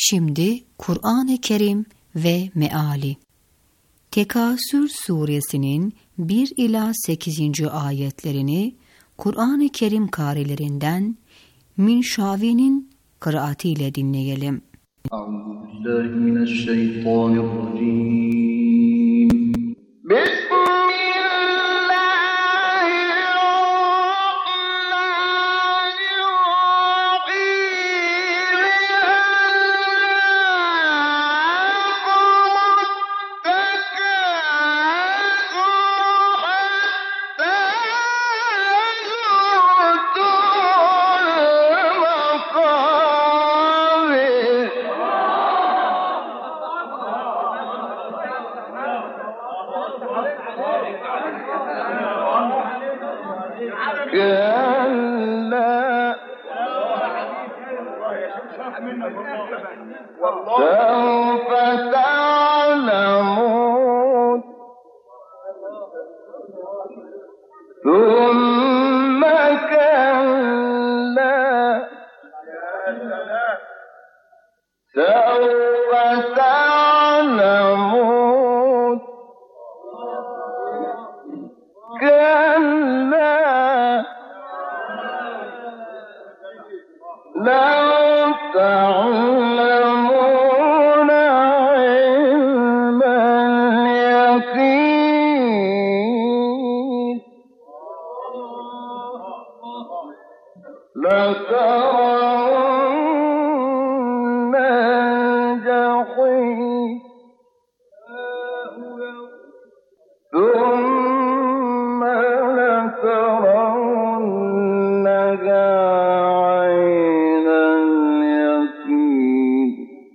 Şimdi Kur'an-ı Kerim ve meali. Tekasür suresinin 1 ila 8. ayetlerini Kur'an-ı Kerim karilerinden Minşavi'nin kıraatiyle dinleyelim. Euzubillahimineşşeytanirracim. سوف تعلمون ثم كلا سوف تعلمون كلا لو تعلمون علم اليقين لترون الجحيم ثم لترونها عين اليقين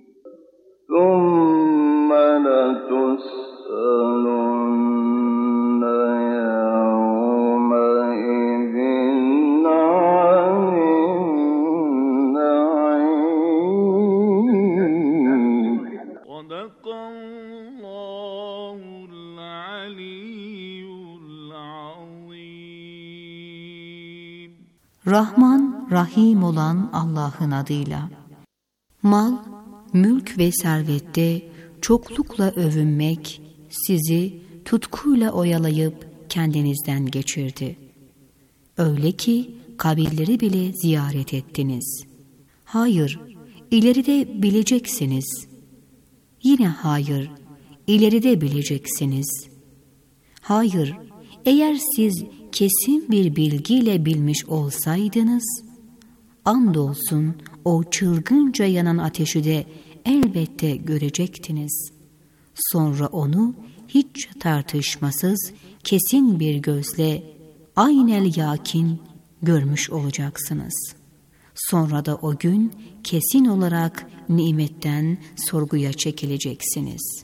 ثم لتسألن يومئذ عن النعيم. صدق الله العلي العظيم. Rahman, Rahim olan Allah'ın adıyla. Mal, mülk ve servette çoklukla övünmek sizi tutkuyla oyalayıp kendinizden geçirdi. Öyle ki kabirleri bile ziyaret ettiniz. Hayır, ileride bileceksiniz. Yine hayır, ileride bileceksiniz. Hayır, eğer siz kesin bir bilgiyle bilmiş olsaydınız, andolsun o çılgınca yanan ateşi de elbette görecektiniz. Sonra onu hiç tartışmasız kesin bir gözle aynel yakin görmüş olacaksınız. Sonra da o gün kesin olarak nimetten sorguya çekileceksiniz.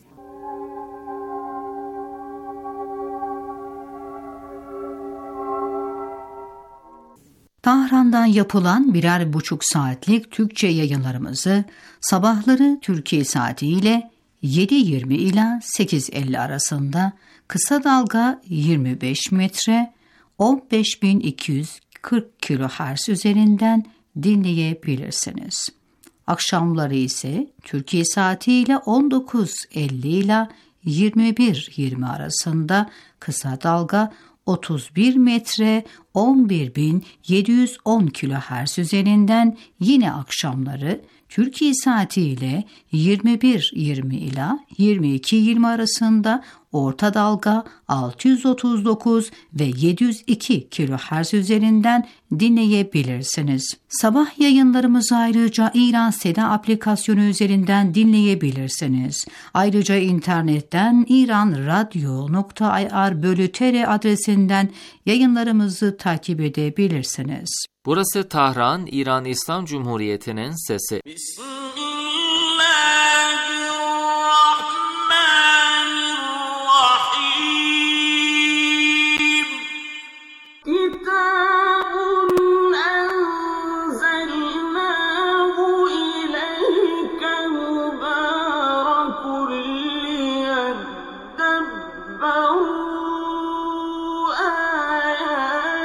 Tahran'dan yapılan 1,5 saatlik Türkçe yayınlarımızı sabahları Türkiye saatiyle 7:20 ila 8:50 arasında kısa dalga 25 metre 15.240 kHz üzerinden dinleyebilirsiniz. Akşamları ise Türkiye saatiyle 19:50 ila 21:20 arasında kısa dalga 31 metre 11.710 kHz üzerinden yine akşamları Türkiye saatiyle 21:20 ila 22:20 arasında orta dalga 639 ve 702 kHz üzerinden dinleyebilirsiniz. Sabah yayınlarımızı ayrıca İran Seda aplikasyonu üzerinden dinleyebilirsiniz. Ayrıca internetten iranradio.ir/tr adresinden yayınlarımızı takip edebilirsiniz. Burası Tahran, İran İslam Cumhuriyeti'nin sesi.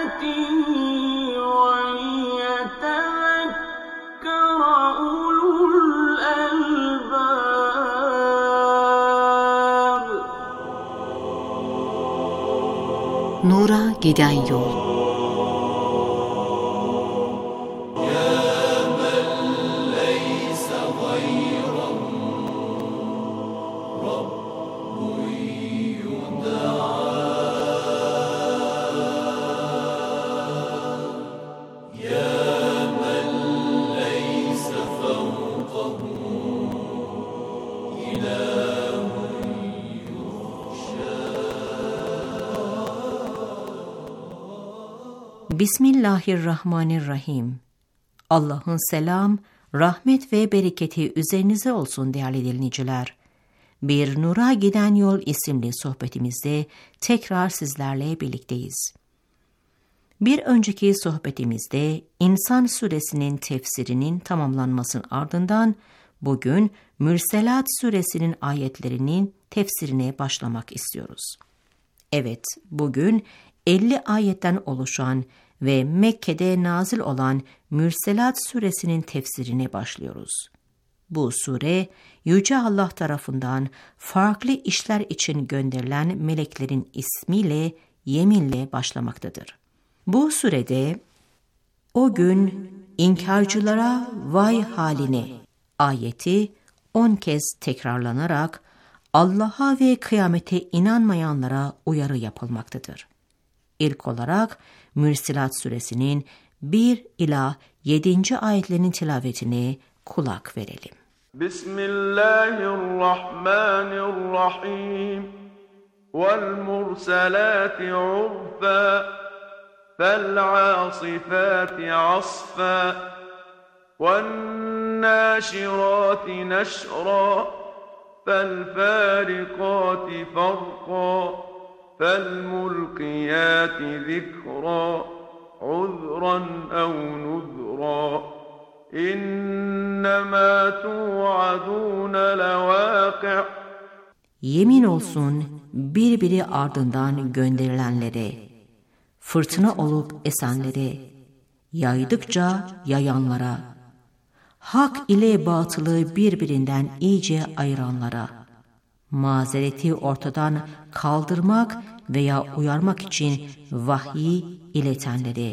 وَلِيَتَذَكَّرَ أُولُو Nura giden yol. Bismillahirrahmanirrahim. Allah'ın selam, rahmet ve bereketi üzerinize olsun değerli dinleyiciler. Bir Nur'a Giden Yol isimli sohbetimizde tekrar sizlerle birlikteyiz. Bir önceki sohbetimizde İnsan Suresinin tefsirinin tamamlanmasının ardından bugün Mürselat Suresinin ayetlerinin tefsirine başlamak istiyoruz. Evet, bugün 50 ayetten oluşan ve Mekke'de nazil olan Mürselat Suresinin tefsirine başlıyoruz. Bu sure, Yüce Allah tarafından farklı işler için gönderilen meleklerin ismiyle, yeminle başlamaktadır. Bu surede, o gün inkarcılara vay haline ayeti 10 kez tekrarlanarak Allah'a ve kıyamete inanmayanlara uyarı yapılmaktadır. İlk olarak Mürselat Suresinin 1 ila 7. ayetlerinin tilavetine kulak verelim. Bismillahirrahmanirrahim. Vel murselati urfa. Fel asifati asfa. Ven naşirati neşra. Fel farikati farqa. فَالْمُلْقِيَاتِ ذِكْرًا عُذْرًا أَوْ نُذْرًا إِنَّمَا تُوعَدُونَ لَوَاقِعٌ. Yemin olsun birbiri ardından gönderilenlere, fırtına olup esenlere, yaydıkça yayanlara, hak ile batılı birbirinden iyice ayıranlara, mazereti ortadan kaldırmak veya uyarmak için vahyi iletenlere.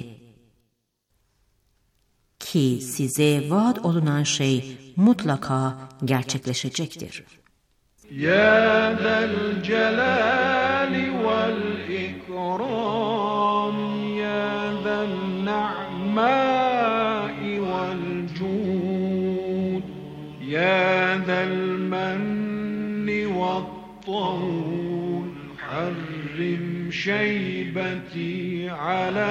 Ki size vaat olunan şey mutlaka gerçekleşecektir. Ya zel celali vel ikram, ya zel na'mai vel cud, ya zel menni vel طول حرم شيبتي على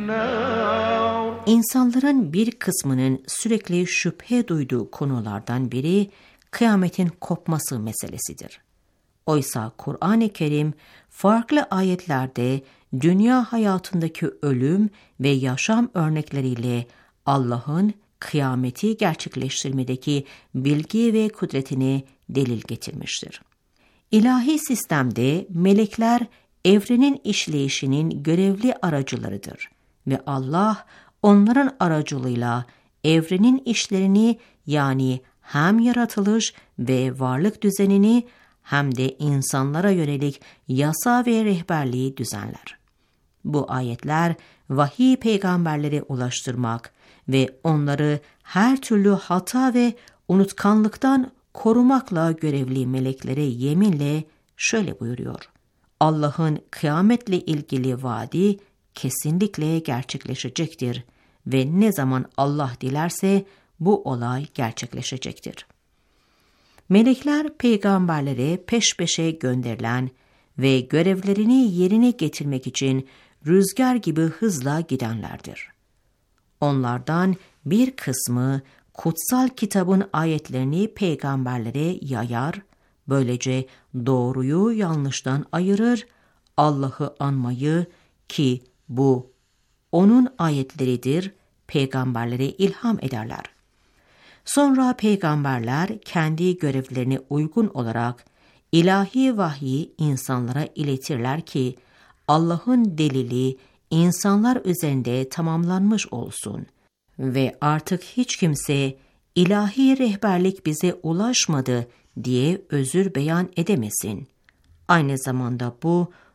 النار. İnsanların bir kısmının sürekli şüphe duyduğu konulardan biri kıyametin kopması meselesidir. Oysa Kur'an-ı Kerim farklı ayetlerde dünya hayatındaki ölüm ve yaşam örnekleriyle Allah'ın kıyameti gerçekleştirmedeki bilgi ve kudretini delil getirmiştir. İlahi sistemde melekler evrenin işleyişinin görevli aracılarıdır ve Allah onların aracılığıyla evrenin işlerini, yani hem yaratılış ve varlık düzenini hem de insanlara yönelik yasa ve rehberliği düzenler. Bu ayetler vahiy peygamberlere ulaştırmak ve onları her türlü hata ve unutkanlıktan korumakla görevli meleklere yeminle şöyle buyuruyor: Allah'ın kıyametle ilgili vaadi kesinlikle gerçekleşecektir ve ne zaman Allah dilerse bu olay gerçekleşecektir. Melekler peygamberlere peş peşe gönderilen ve görevlerini yerine getirmek için rüzgar gibi hızla gidenlerdir. Onlardan bir kısmı kutsal kitabın ayetlerini peygamberlere yayar, böylece doğruyu yanlıştan ayırır, Allah'ı anmayı, ki bu onun ayetleridir, peygamberlere ilham ederler. Sonra peygamberler kendi görevlerine uygun olarak ilahi vahyi insanlara iletirler ki Allah'ın delili insanlar üzerinde tamamlanmış olsun ve artık hiç kimse ilahi rehberlik bize ulaşmadı diye özür beyan edemesin. Aynı zamanda bu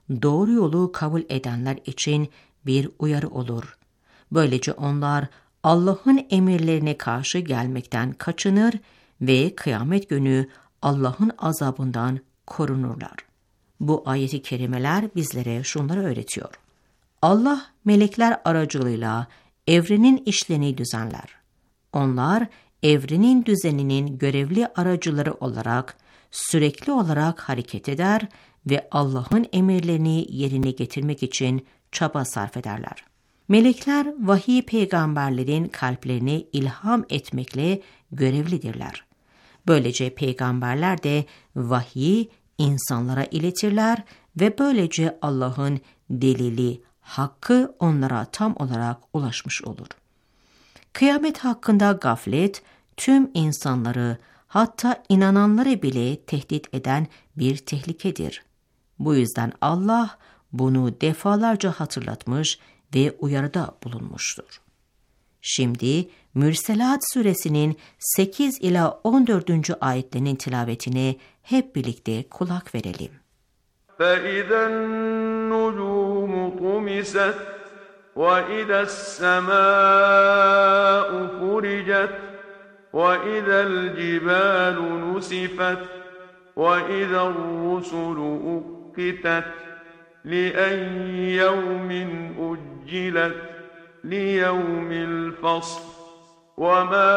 doğru yolu kabul edenler için bir uyarı olur. Böylece onlar Allah'ın emirlerine karşı gelmekten kaçınır ve kıyamet günü Allah'ın azabından korunurlar. Bu ayet-i kerimeler bizlere şunları öğretiyor. Allah melekler aracılığıyla evrenin işlerini düzenler. Onlar evrenin düzeninin görevli aracıları olarak sürekli olarak hareket eder ve Allah'ın emirlerini yerine getirmek için çaba sarf ederler. Melekler vahiy peygamberlerin kalplerine ilham etmekle görevlidirler. Böylece peygamberler de vahyi insanlara iletirler ve böylece Allah'ın delili, hakkı onlara tam olarak ulaşmış olur. Kıyamet hakkında gaflet tüm insanları, hatta inananları bile tehdit eden bir tehlikedir. Bu yüzden Allah bunu defalarca hatırlatmış ve uyarıda bulunmuştur. Şimdi Mürselat suresinin 8 ila 14. ayetlerinin tilavetine hep birlikte kulak verelim. فَإِذَا النُّجُومُ طُمِسَتْ وَإِذَا السَّمَاءُ فُرِجَتْ وَإِذَا الْجِبَالُ نُسِفَتْ وَإِذَا الرُّسُلُ أُقِّتَتْ لِأَيِّ يَوْمٍ أُجِّلَتْ لِيَوْمِ الْفَصْلِ وَمَا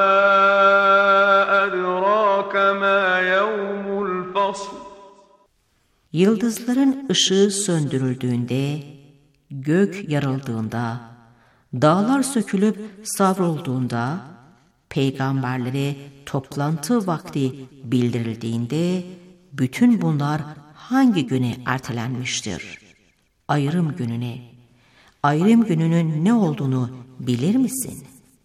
أَدْرَاكَ مَا يَوْمُ الْفَصْلِ. Yıldızların ışığı söndürüldüğünde, gök yarıldığında, dağlar sökülüp savrulduğunda, peygamberlere toplantı vakti bildirildiğinde, bütün bunlar hangi güne ertelenmiştir? Ayrım gününe. Ayrım gününün ne olduğunu bilir misin?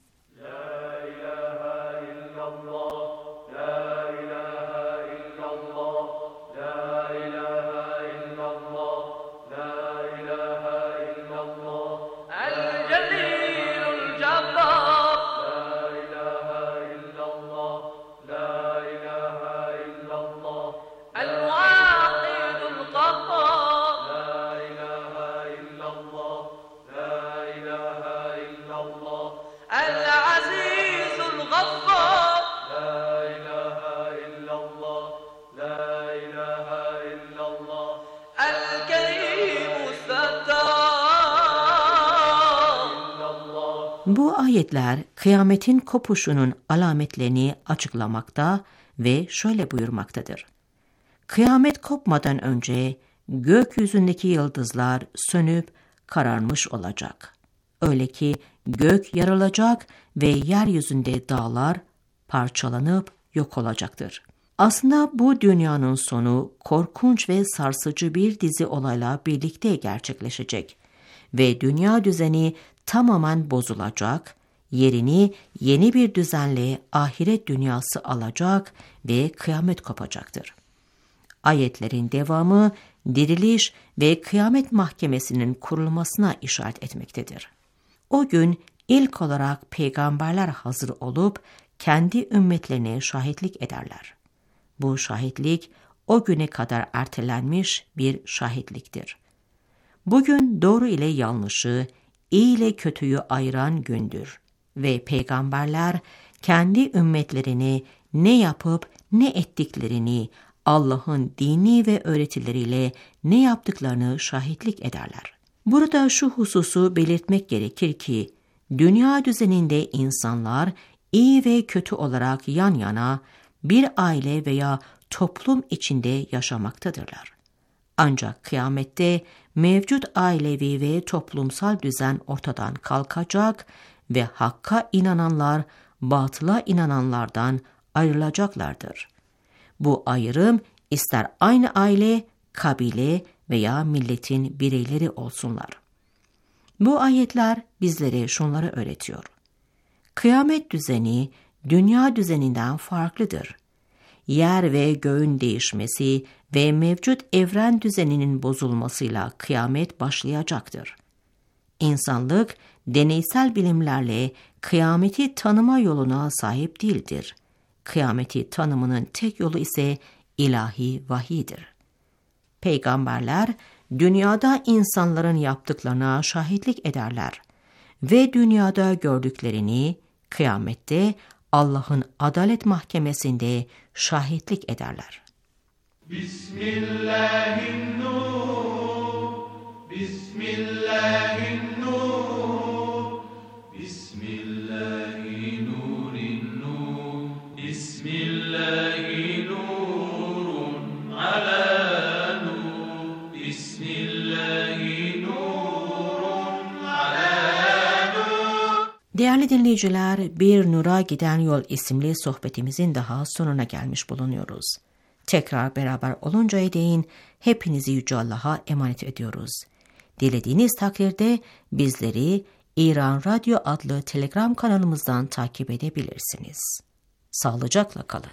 Bu ayetler kıyametin kopuşunun alametlerini açıklamakta ve şöyle buyurmaktadır. Kıyamet kopmadan önce gökyüzündeki yıldızlar sönüp kararmış olacak. Öyle ki gök yarılacak ve yeryüzünde dağlar parçalanıp yok olacaktır. Aslında bu dünyanın sonu korkunç ve sarsıcı bir dizi olayla birlikte gerçekleşecek ve dünya düzeni tamamen bozulacak, yerini yeni bir düzenle ahiret dünyası alacak ve kıyamet kopacaktır. Ayetlerin devamı diriliş ve kıyamet mahkemesinin kurulmasına işaret etmektedir. O gün ilk olarak peygamberler hazır olup kendi ümmetlerine şahitlik ederler. Bu şahitlik o güne kadar ertelenmiş bir şahitliktir. Bugün doğru ile yanlışı, iyi ile kötüyü ayıran gündür ve peygamberler kendi ümmetlerine ne yapıp ne ettiklerini, Allah'ın dini ve öğretileriyle ne yaptıklarını şahitlik ederler. Burada şu hususu belirtmek gerekir ki, dünya düzeninde insanlar iyi ve kötü olarak yan yana bir aile veya toplum içinde yaşamaktadırlar. Ancak kıyamette mevcut ailevi ve toplumsal düzen ortadan kalkacak ve hakka inananlar batıla inananlardan ayrılacaklardır. Bu ayrım ister aynı aile, kabile veya milletin bireyleri olsunlar. Bu ayetler bizlere şunları öğretiyor. Kıyamet düzeni dünya düzeninden farklıdır. Yer ve göğün değişmesi ve mevcut evren düzeninin bozulmasıyla kıyamet başlayacaktır. İnsanlık deneysel bilimlerle kıyameti tanıma yoluna sahip değildir. Kıyameti tanımının tek yolu ise ilahi vahiydir. Peygamberler dünyada insanların yaptıklarına şahitlik ederler ve dünyada gördüklerini kıyamette Allah'ın adalet mahkemesinde şahitlik ederler. Bismillahirrahmanirrahim. Bismillahirrahmanirrahim. Bismillahirrahmanirrahim. Bismillahirrahmanirrahim. Ala nur. Bismillahirrahmanirrahim. Ala nur. Değerli dinleyiciler, Bir Nur'a Giden Yol isimli sohbetimizin daha sonuna gelmiş bulunuyoruz. Tekrar beraber oluncaya değin hepinizi Yüce Allah'a emanet ediyoruz. Dilediğiniz takdirde bizleri İran Radyo adlı Telegram kanalımızdan takip edebilirsiniz. Sağlıcakla kalın.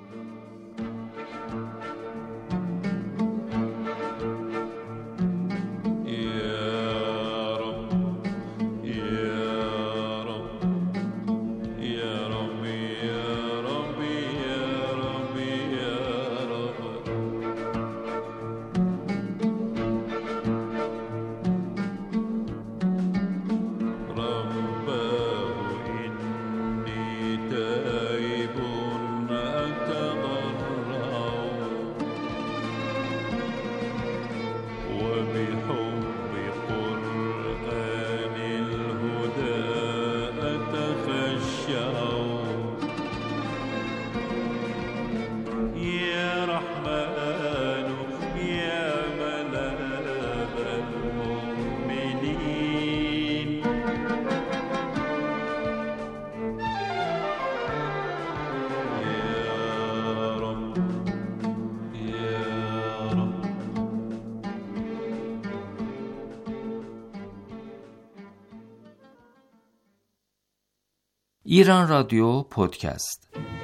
İran Radyo Podcast.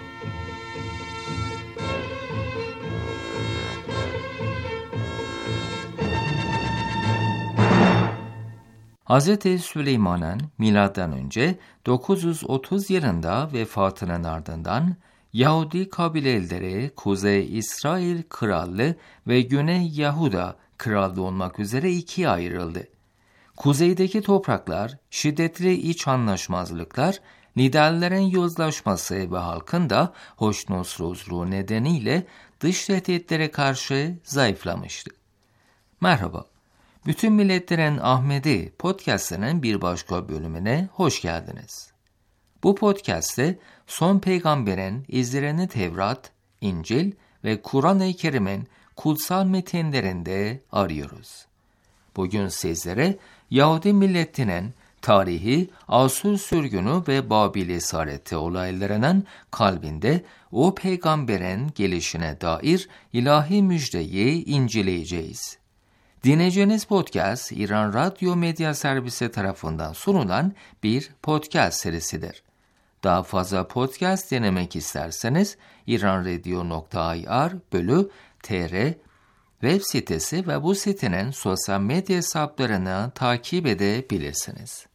Hz. Süleyman'ın M.Ö. 930 yılında vefatının ardından Yahudi kabileleri Kuzey İsrail Krallığı ve Güney Yahuda Krallığı olmak üzere ikiye ayrıldı. Kuzeydeki topraklar şiddetli iç anlaşmazlıklar, liderlerin yozlaşması ve halkın da hoşnutsuzluğu nedeniyle dış tehditlere karşı zayıflamıştı. Merhaba, Bütün Milletlerin Ahmedi podcast'ının bir başka bölümüne hoş geldiniz. Bu podcast'te son peygamberin izlerini Tevrat, İncil ve Kur'an-ı Kerim'in kutsal metinlerinde arıyoruz. Bugün sizlere Yahudi milletinin tarihi, Asur sürgünü ve Babil esareti olaylarının kalbinde o peygamberin gelişine dair ilahi müjdeyi inceleyeceğiz. Dinleyeceğiniz podcast, İran Radyo Medya Servisi tarafından sunulan bir podcast serisidir. Daha fazla podcast dinlemek isterseniz iranradio.ir/tr web sitesi ve bu sitenin sosyal medya hesaplarını takip edebilirsiniz.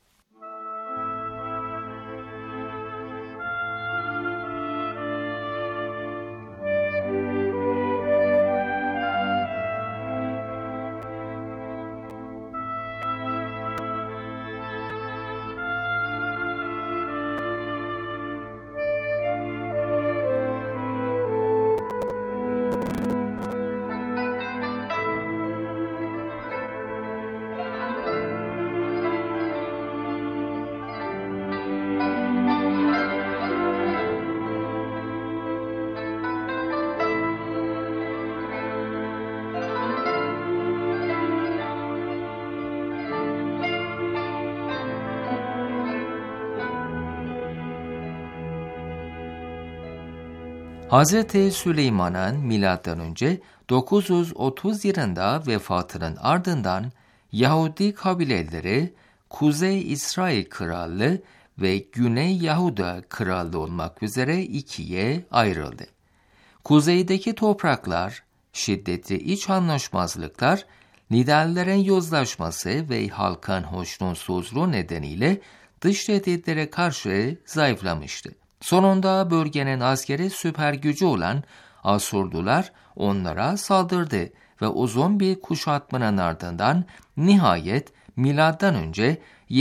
Hz. Süleyman'ın M.Ö. 930 yılında vefatının ardından Yahudi kabileleri Kuzey İsrail Krallığı ve Güney Yahuda Krallığı olmak üzere ikiye ayrıldı. Kuzeydeki topraklar, şiddetli iç anlaşmazlıklar, liderlerin yozlaşması ve halkın hoşnutsuzluğu nedeniyle dış tehditlere karşı zayıflamıştı. Sonunda bölgenin askeri süper gücü olan Asurlular onlara saldırdı ve uzun bir kuşatmanın ardından nihayet M.Ö.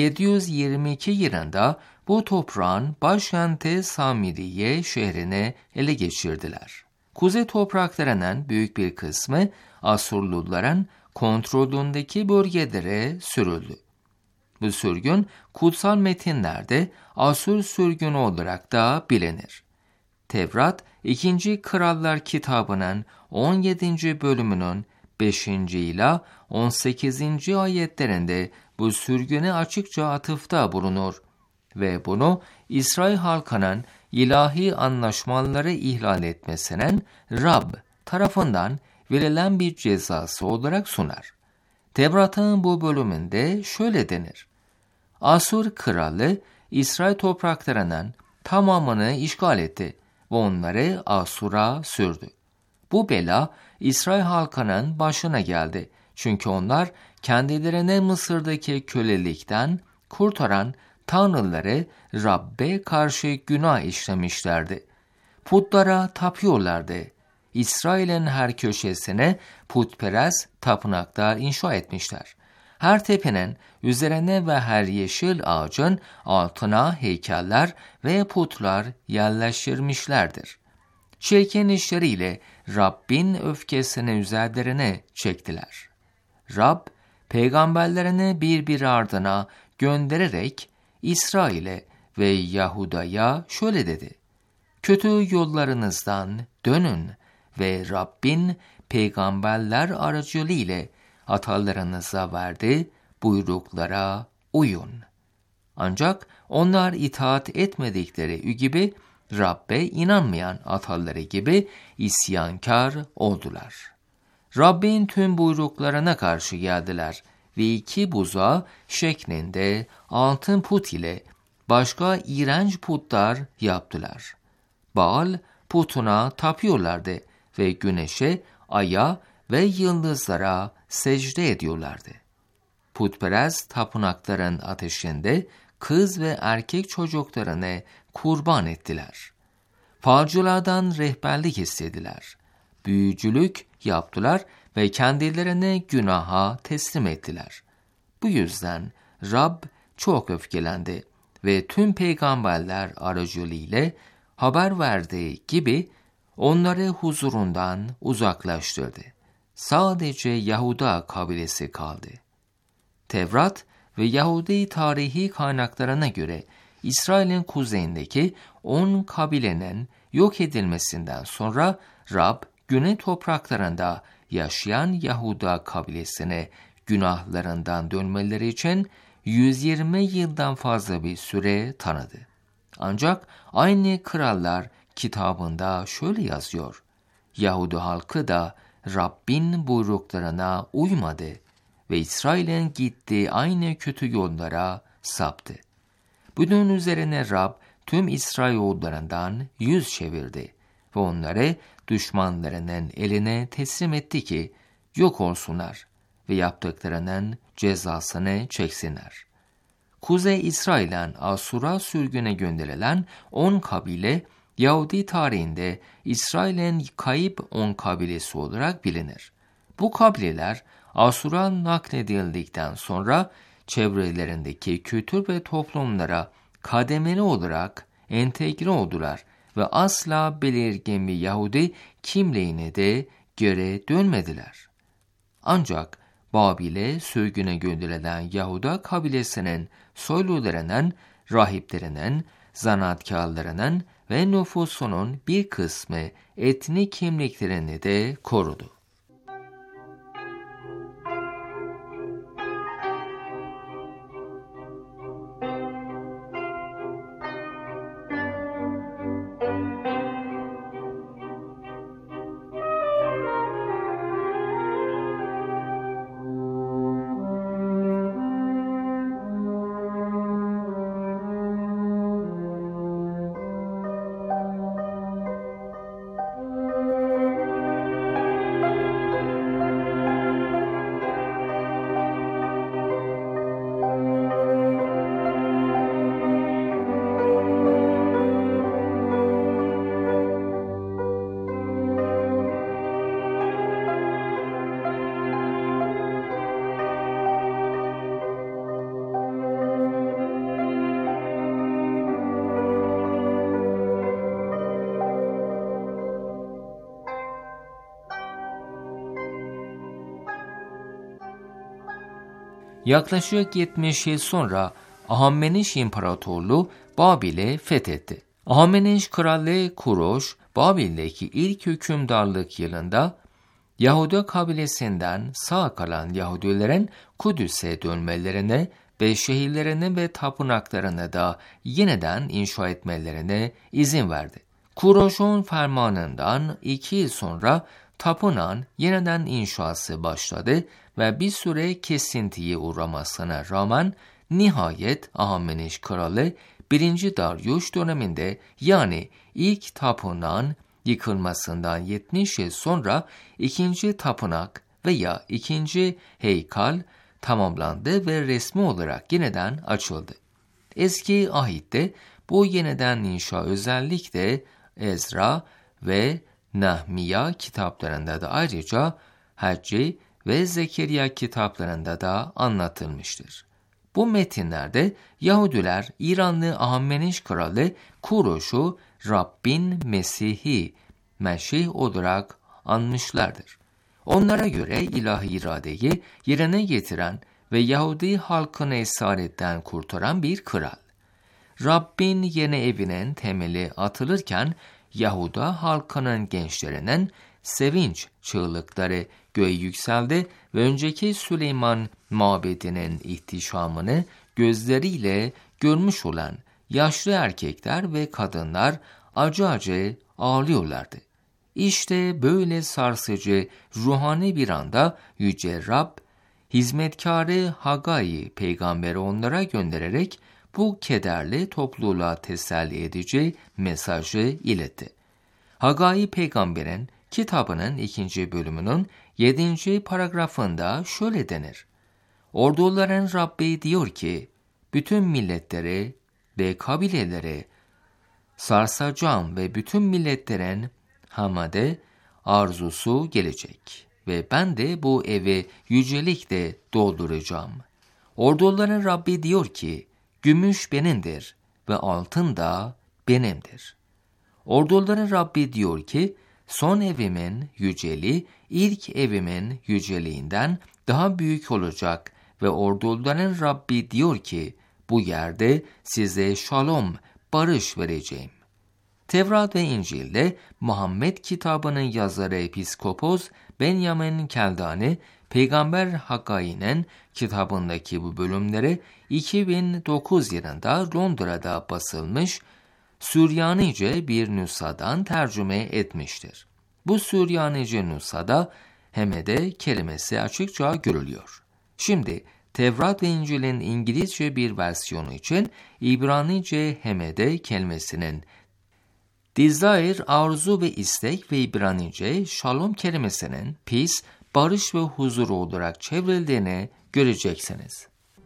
722 yılında bu toprağın başkenti Samiriye şehrine ele geçirdiler. Kuzey topraklarının büyük bir kısmı Asurluların kontrolündeki bölgelere sürüldü. Bu sürgün kutsal metinlerde Asur sürgünü olarak da bilinir. Tevrat 2. Krallar kitabının 17. bölümünün 5. ila 18. ayetlerinde bu sürgüne açıkça atıfta bulunur ve bunu İsrail halkının ilahi anlaşmaları ihlal etmesinin Rab tarafından verilen bir cezası olarak sunar. Tevrat'ın bu bölümünde şöyle denir: Asur kralı İsrail topraklarının tamamını işgal etti ve onları Asur'a sürdü. Bu bela İsrail halkının başına geldi. Çünkü onlar kendilerine Mısır'daki kölelikten kurtaran tanrıları Rabbe karşı günah işlemişlerdi. Putlara tapıyorlardı. İsrail'in her köşesine putperest tapınaklar inşa etmişler. Her tepenin üzerine ve her yeşil ağacın altına heykeller ve putlar yerleştirmişlerdir. Çirkin işleriyle Rabbin öfkesini üzerlerine çektiler. Rab, peygamberlerini birbiri ardına göndererek İsrail'e ve Yahuda'ya şöyle dedi: Kötü yollarınızdan dönün ve Rabbin peygamberler aracılığıyla atalarınıza verdiği buyruklara uyun. Ancak onlar itaat etmedikleri gibi Rabbe inanmayan ataları gibi isyankar oldular. Rabbin tüm buyruklarına karşı geldiler ve 2 buzağı şeklinde altın put ile başka iğrenç putlar yaptılar. Baal putuna tapıyorlardı ve güneşe, aya ve yıldızlara secde ediyorlardı. Putperest tapınakların ateşinde kız ve erkek çocuklarını kurban ettiler. Falcılardan rehberlik istediler. Büyücülük yaptılar ve kendilerini günaha teslim ettiler. Bu yüzden Rab çok öfkelendi ve tüm peygamberler aracılığıyla haber verdiği gibi onları huzurundan uzaklaştırdı. Sadece Yahuda kabilesi kaldı. Tevrat ve Yahudi tarihi kaynaklarına göre İsrail'in kuzeyindeki 10 kabilenin yok edilmesinden sonra Rab güney topraklarında yaşayan Yahuda kabilesine günahlarından dönmeleri için 120 yıldan fazla bir süre tanıdı. Ancak aynı Krallar kitabında şöyle yazıyor: Yahudi halkı da Rabbin buyruklarına uymadı ve İsrail'in gittiği aynı kötü yollara saptı. Bunun üzerine Rab tüm İsrailoğullarından yüz çevirdi ve onları düşmanlarının eline teslim etti ki yok olsunlar ve yaptıklarının cezasını çeksinler. Kuzey İsrail'den Asur'a sürgüne gönderilen 10 kabile, Yahudi tarihinde İsrail'in kayıp 10 kabilesi olarak bilinir. Bu kabileler Asur'a nakledildikten sonra çevrelerindeki kültür ve toplumlara kademeli olarak entegre oldular ve asla belirgin bir Yahudi kimliğine de göre dönmediler. Ancak Babil'e sürgüne gönderilen Yahuda kabilesinin soylularının, rahiplerinin, zanaatkarlarının ve nüfusunun bir kısmı etnik kimliklerini de korudu. Yaklaşık 70 yıl sonra Ahameneş İmparatorluğu Babil'i fethetti. Ahameneş Kralı Kuroş, Babil'deki ilk hükümdarlık yılında Yahudi kabilesinden sağ kalan Yahudilerin Kudüs'e dönmelerine ve şehirlerini ve tapınaklarını da yeniden inşa etmelerine izin verdi. Kuroş'un fermanından 2 yıl sonra tapınağın yeniden inşası başladı ve bir süre kesintiye uğramasına rağmen nihayet Ahameneş Kralı 1. Darius döneminde, yani ilk tapınağın yıkılmasından 70 yıl sonra 2. tapınak veya 2. heykal tamamlandı ve resmi olarak yeniden açıldı. Eski ahitte bu yeniden inşa özellikle Ezra ve Nehemiya kitaplarında da, ayrıca Hacci ve Zekeriya kitaplarında da anlatılmıştır. Bu metinlerde Yahudiler İranlı Ahameneş Kralı Kuroş'u Rabbin Mesih'i, Meşih olarak anmışlardır. Onlara göre ilahi iradeyi yerine getiren ve Yahudi halkını esaretten kurtaran bir kral. Rabbin yeni evinin temeli atılırken Yahuda halkının gençlerinin sevinç çığlıkları göğe yükseldi ve önceki Süleyman mabedinin ihtişamını gözleriyle görmüş olan yaşlı erkekler ve kadınlar acı acı ağlıyorlardı. İşte böyle sarsıcı ruhani bir anda Yüce Rab, hizmetkarı Hagai peygamberi onlara göndererek bu kederli topluluğa teselli edici mesajı iletti. Hagai peygamberin kitabının 2. bölümünün 7. paragrafında şöyle denir: Orduların Rabbi diyor ki, bütün milletleri ve kabileleri sarsacağım ve bütün milletlerin hamade arzusu gelecek ve ben de bu evi yücelikle dolduracağım. Orduların Rabbi diyor ki, gümüş benimdir ve altın da benimdir. Orduların Rabbi diyor ki, son evimin yüceliği ilk evimin yüceliğinden daha büyük olacak ve orduların Rabbi diyor ki, bu yerde size şalom, barış vereceğim. Tevrat ve İncil'de Muhammed kitabının yazarı Episkopos Benjamin Keldani, Peygamber Hagai'nin kitabındaki bu bölümleri 2009 yılında Londra'da basılmış Süryanice bir nüshadan tercüme etmiştir. Bu Süryanice nüshada hemede kelimesi açıkça görülüyor. Şimdi Tevrat ve İncil'in İngilizce bir versiyonu için İbranice hemede kelimesinin desire, arzu ve istek ve İbranice shalom kelimesinin peace, barış ve huzur olarak çevrildiğini göreceksiniz.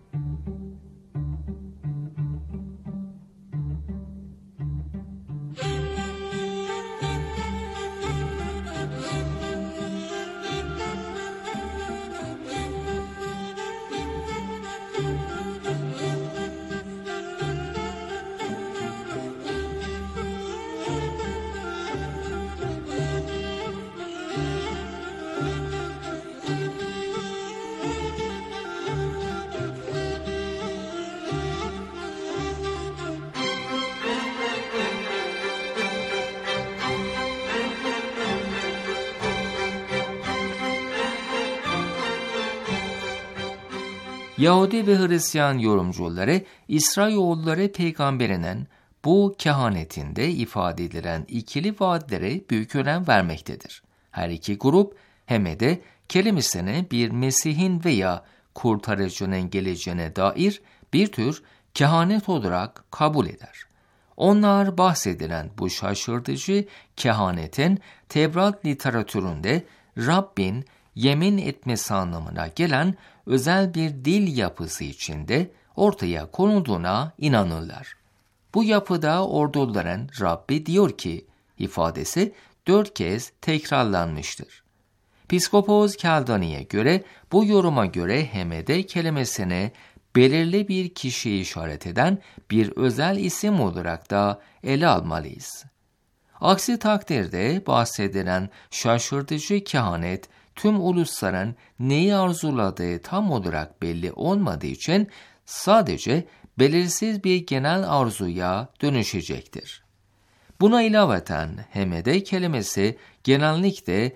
Yahudi ve Hristiyan yorumcuları İsrailoğulları peygamberinin bu kehanetinde ifade edilen ikili vaatlere büyük önem vermektedir. Her iki grup hemede kelimesini bir Mesih'in veya kurtarıcının geleceğine dair bir tür kehanet olarak kabul eder. Onlar bahsedilen bu şaşırtıcı kehanetin Tevrat literatüründe Rabbin yemin etmesi anlamına gelen özel bir dil yapısı içinde ortaya konulduğuna inanırlar. Bu yapıda orduların Rabbi diyor ki ifadesi 4 kez tekrarlanmıştır. Piskopos Keldani'ye göre bu yoruma göre hemede kelimesini belirli bir kişiyi işaret eden bir özel isim olarak da ele almalıyız. Aksi takdirde bahsedilen şaşırtıcı kehanet tüm ulusların neyi arzuladığı tam olarak belli olmadığı için sadece belirsiz bir genel arzuya dönüşecektir. Buna ilaveten hemede kelimesi genellikle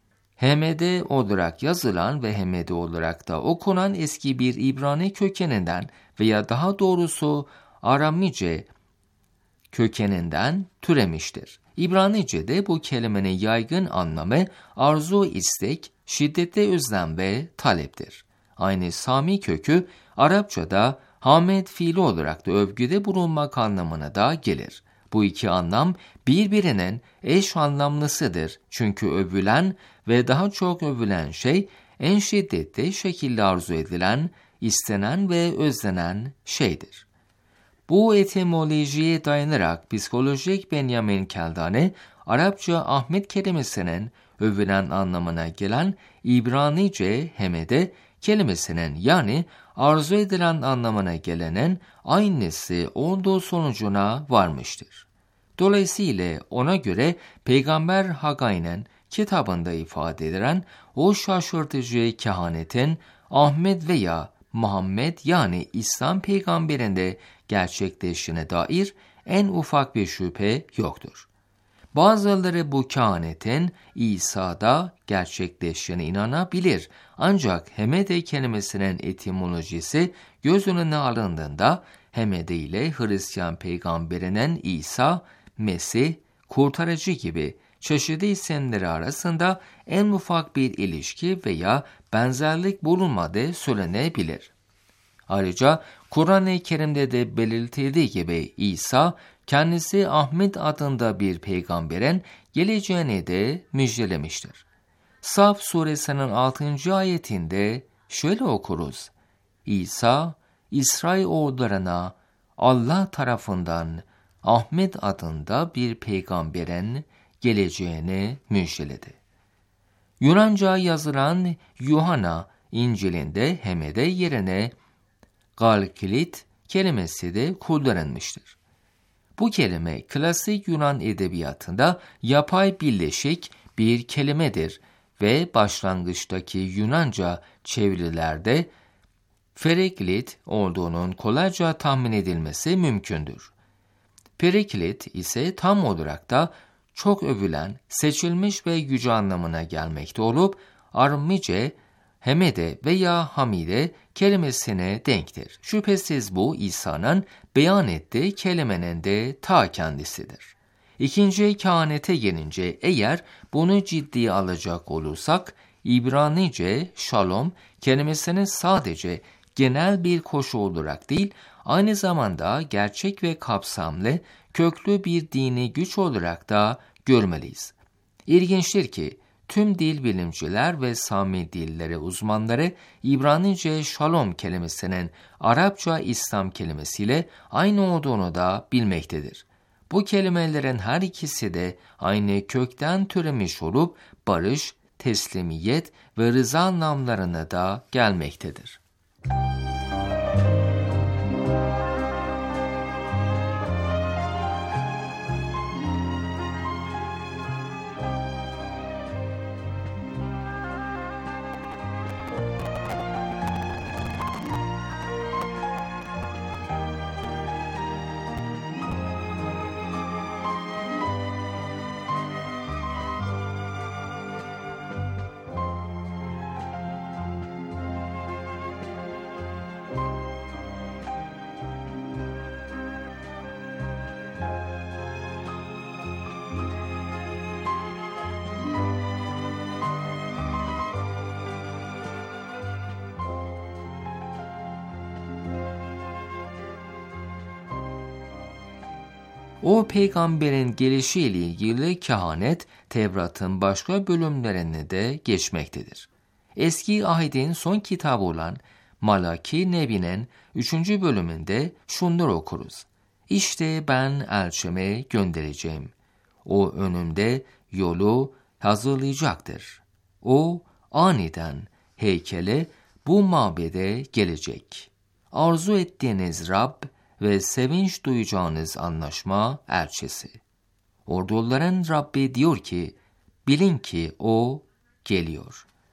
hemede olarak yazılan ve hemede olarak da okunan eski bir İbrani kökeninden veya daha doğrusu Aramice kökeninden türemiştir. İbranice'de bu kelimenin yaygın anlamı arzu, istek, şiddetli özlem ve taleptir. Aynı Sami kökü Arapçada hamed fiili olarak da övgüde bulunmak anlamına da gelir. Bu iki anlam birbirinin eş anlamlısıdır. Çünkü övülen ve daha çok övülen şey en şiddetli şekilde arzu edilen, istenen ve özlenen şeydir. Bu etimolojiye dayanarak psikolojik Benjamin Keldani, Arapça Ahmet kelimesinin övülen anlamına gelen İbranice hemede kelimesinin yani arzu edilen anlamına gelenin aynısı olduğu sonucuna varmıştır. Dolayısıyla ona göre Peygamber Hagai'nin kitabında ifade edilen o şaşırtıcı kehanetin Ahmet veya Muhammed yani İslam peygamberinde gerçekleştiğine dair en ufak bir şüphe yoktur. Bazıları bu kehanetin İsa'da gerçekleştiğine inanabilir. Ancak Hemede kelimesinin etimolojisi göz önüne alındığında Hemede ile Hristiyan peygamberinin İsa, Mesih, kurtarıcı gibi çeşitli isimleri arasında en ufak bir ilişki veya benzerlik bulunmadığı söylenebilir. Ayrıca Kur'an-ı Kerim'de de belirtildiği gibi İsa, kendisi Ahmet adında bir peygamberin geleceğini de müjdelemiştir. Saf suresinin 6. ayetinde şöyle okuruz: İsa, İsrailoğullarına Allah tarafından Ahmet adında bir peygamberin geleceğini müjdeledi. Yunanca yazılan Yuhanna İncil'inde Hemede yerine Galkilit kelimesi de kullanılmıştır. Bu kelime klasik Yunan edebiyatında yapay birleşik bir kelimedir ve başlangıçtaki Yunanca çevirilerde Fereklit olduğunun kolayca tahmin edilmesi mümkündür. Periklit ise tam olarak da çok övülen, seçilmiş ve yüce anlamına gelmekte olup Aramice, Hemede veya Hamide kelimesine denktir. Şüphesiz bu İsa'nın beyan ettiği kelimenin de ta kendisidir. İkinci kehanete gelince eğer bunu ciddiye alacak olursak İbranice şalom kelimesini sadece genel bir koşu olarak değil, aynı zamanda gerçek ve kapsamlı, köklü bir dini güç olarak da görmeliyiz. İlginçtir ki tüm dil bilimciler ve Sami dilleri uzmanları İbranice şalom kelimesinin Arapça İslam kelimesiyle aynı olduğunu da bilmektedir. Bu kelimelerin her ikisi de aynı kökten türemiş olup barış, teslimiyet ve rıza anlamlarına da gelmektedir. O peygamberin gelişiyle ilgili kehanet Tevrat'ın başka bölümlerine de geçmektedir. Eski Ahit'in son kitabı olan Malaki Nebi'nin 3. bölümünde şunları okuruz: İşte ben elçimi göndereceğim. O önümde yolu hazırlayacaktır. O aniden heykele bu mabede gelecek. Arzu ettiğiniz Rab ve sevinç duyacağınız anlaşma elçisi. Orduların Rabbi diyor ki, bilin ki o geliyor.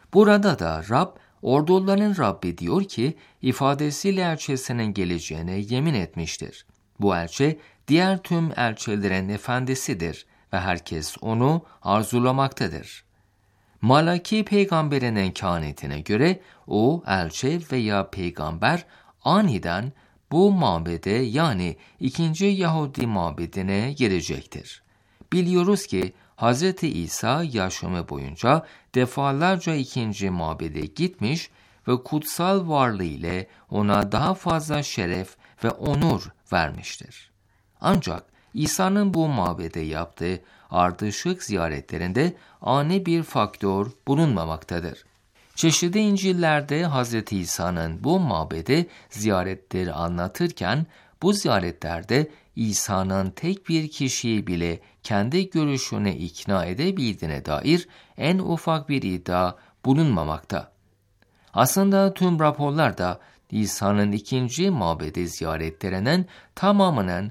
Burada da Rab, orduların Rabbi diyor ki, ifadesiyle elçisinin geleceğine yemin etmiştir. Bu elçi, diğer tüm elçilerin efendisidir ve herkes onu arzulamaktadır. Malaki peygamberinin kehanetine göre o elçi veya peygamber aniden bu mabede yani 2. Yahudi mabedine girecektir. Biliyoruz ki Hz. İsa yaşamı boyunca defalarca 2. mabede gitmiş ve kutsal varlığı ile ona daha fazla şeref ve onur vermiştir. Ancak İsa'nın bu mabede yaptığı ardışık ziyaretlerinde ani bir faktör bulunmamaktadır. Çeşitli İncil'lerde Hz. İsa'nın bu mabede ziyaretleri anlatırken, bu ziyaretlerde İsa'nın tek bir kişiyi bile kendi görüşüne ikna edebildiğine dair en ufak bir iddia bulunmamakta. Aslında tüm raporlarda İsa'nın 2. mabede ziyaretlerinin tamamının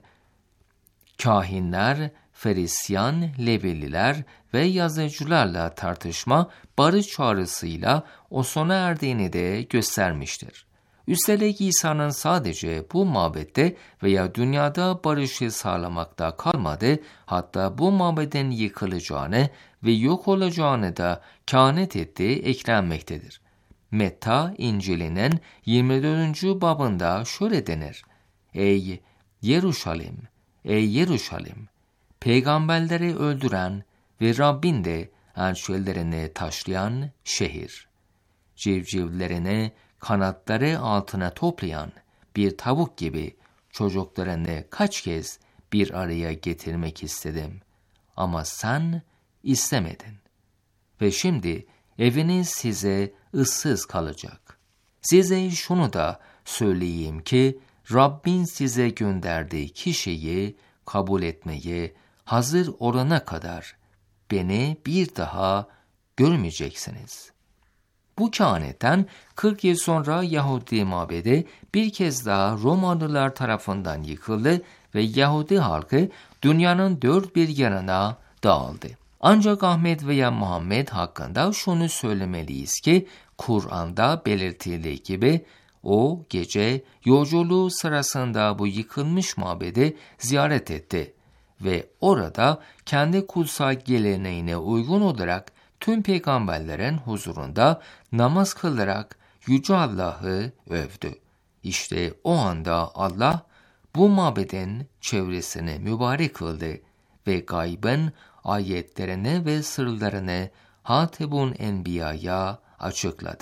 kahinler, Ferisyan, Leveliler ve yazıcılarla tartışma, barış çağrısıyla o sona erdiğini de göstermiştir. Üstelik İsa'nın sadece bu mabette veya dünyada barışı sağlamakta kalmadı, hatta bu mabedin yıkılacağını ve yok olacağını da kehanet ettiği eklenmektedir. Metta İncil'inin 24. babında şöyle denir: Ey Yeruşalim! Ey Yeruşalim! Peygamberleri öldüren ve Rabbin de elçilerini taşlayan şehir. Civcivlerini kanatları altına toplayan bir tavuk gibi çocuklarını kaç kez bir araya getirmek istedim. Ama sen istemedin. Ve şimdi eviniz size ıssız kalacak. Size şunu da söyleyeyim ki, Rabbin size gönderdiği kişiyi kabul etmeye hazır olana kadar beni bir daha görmeyeceksiniz. Bu kehanetten 40 yıl sonra Yahudi mabedi bir kez daha Romalılar tarafından yıkıldı ve Yahudi halkı dünyanın dört bir yanına dağıldı. Ancak Ahmet veya Muhammed hakkında şunu söylemeliyiz ki, Kur'an'da belirtildiği gibi o gece yolculuğu sırasında bu yıkılmış mabedi ziyaret etti ve orada kendi kutsal geleneğine uygun olarak tüm peygamberlerin huzurunda namaz kılarak Yüce Allah'ı övdü. İşte o anda Allah bu mabedin çevresini mübarek kıldı ve gaybın ayetlerini ve sırlarını Hatibun Enbiya'ya açıkladı.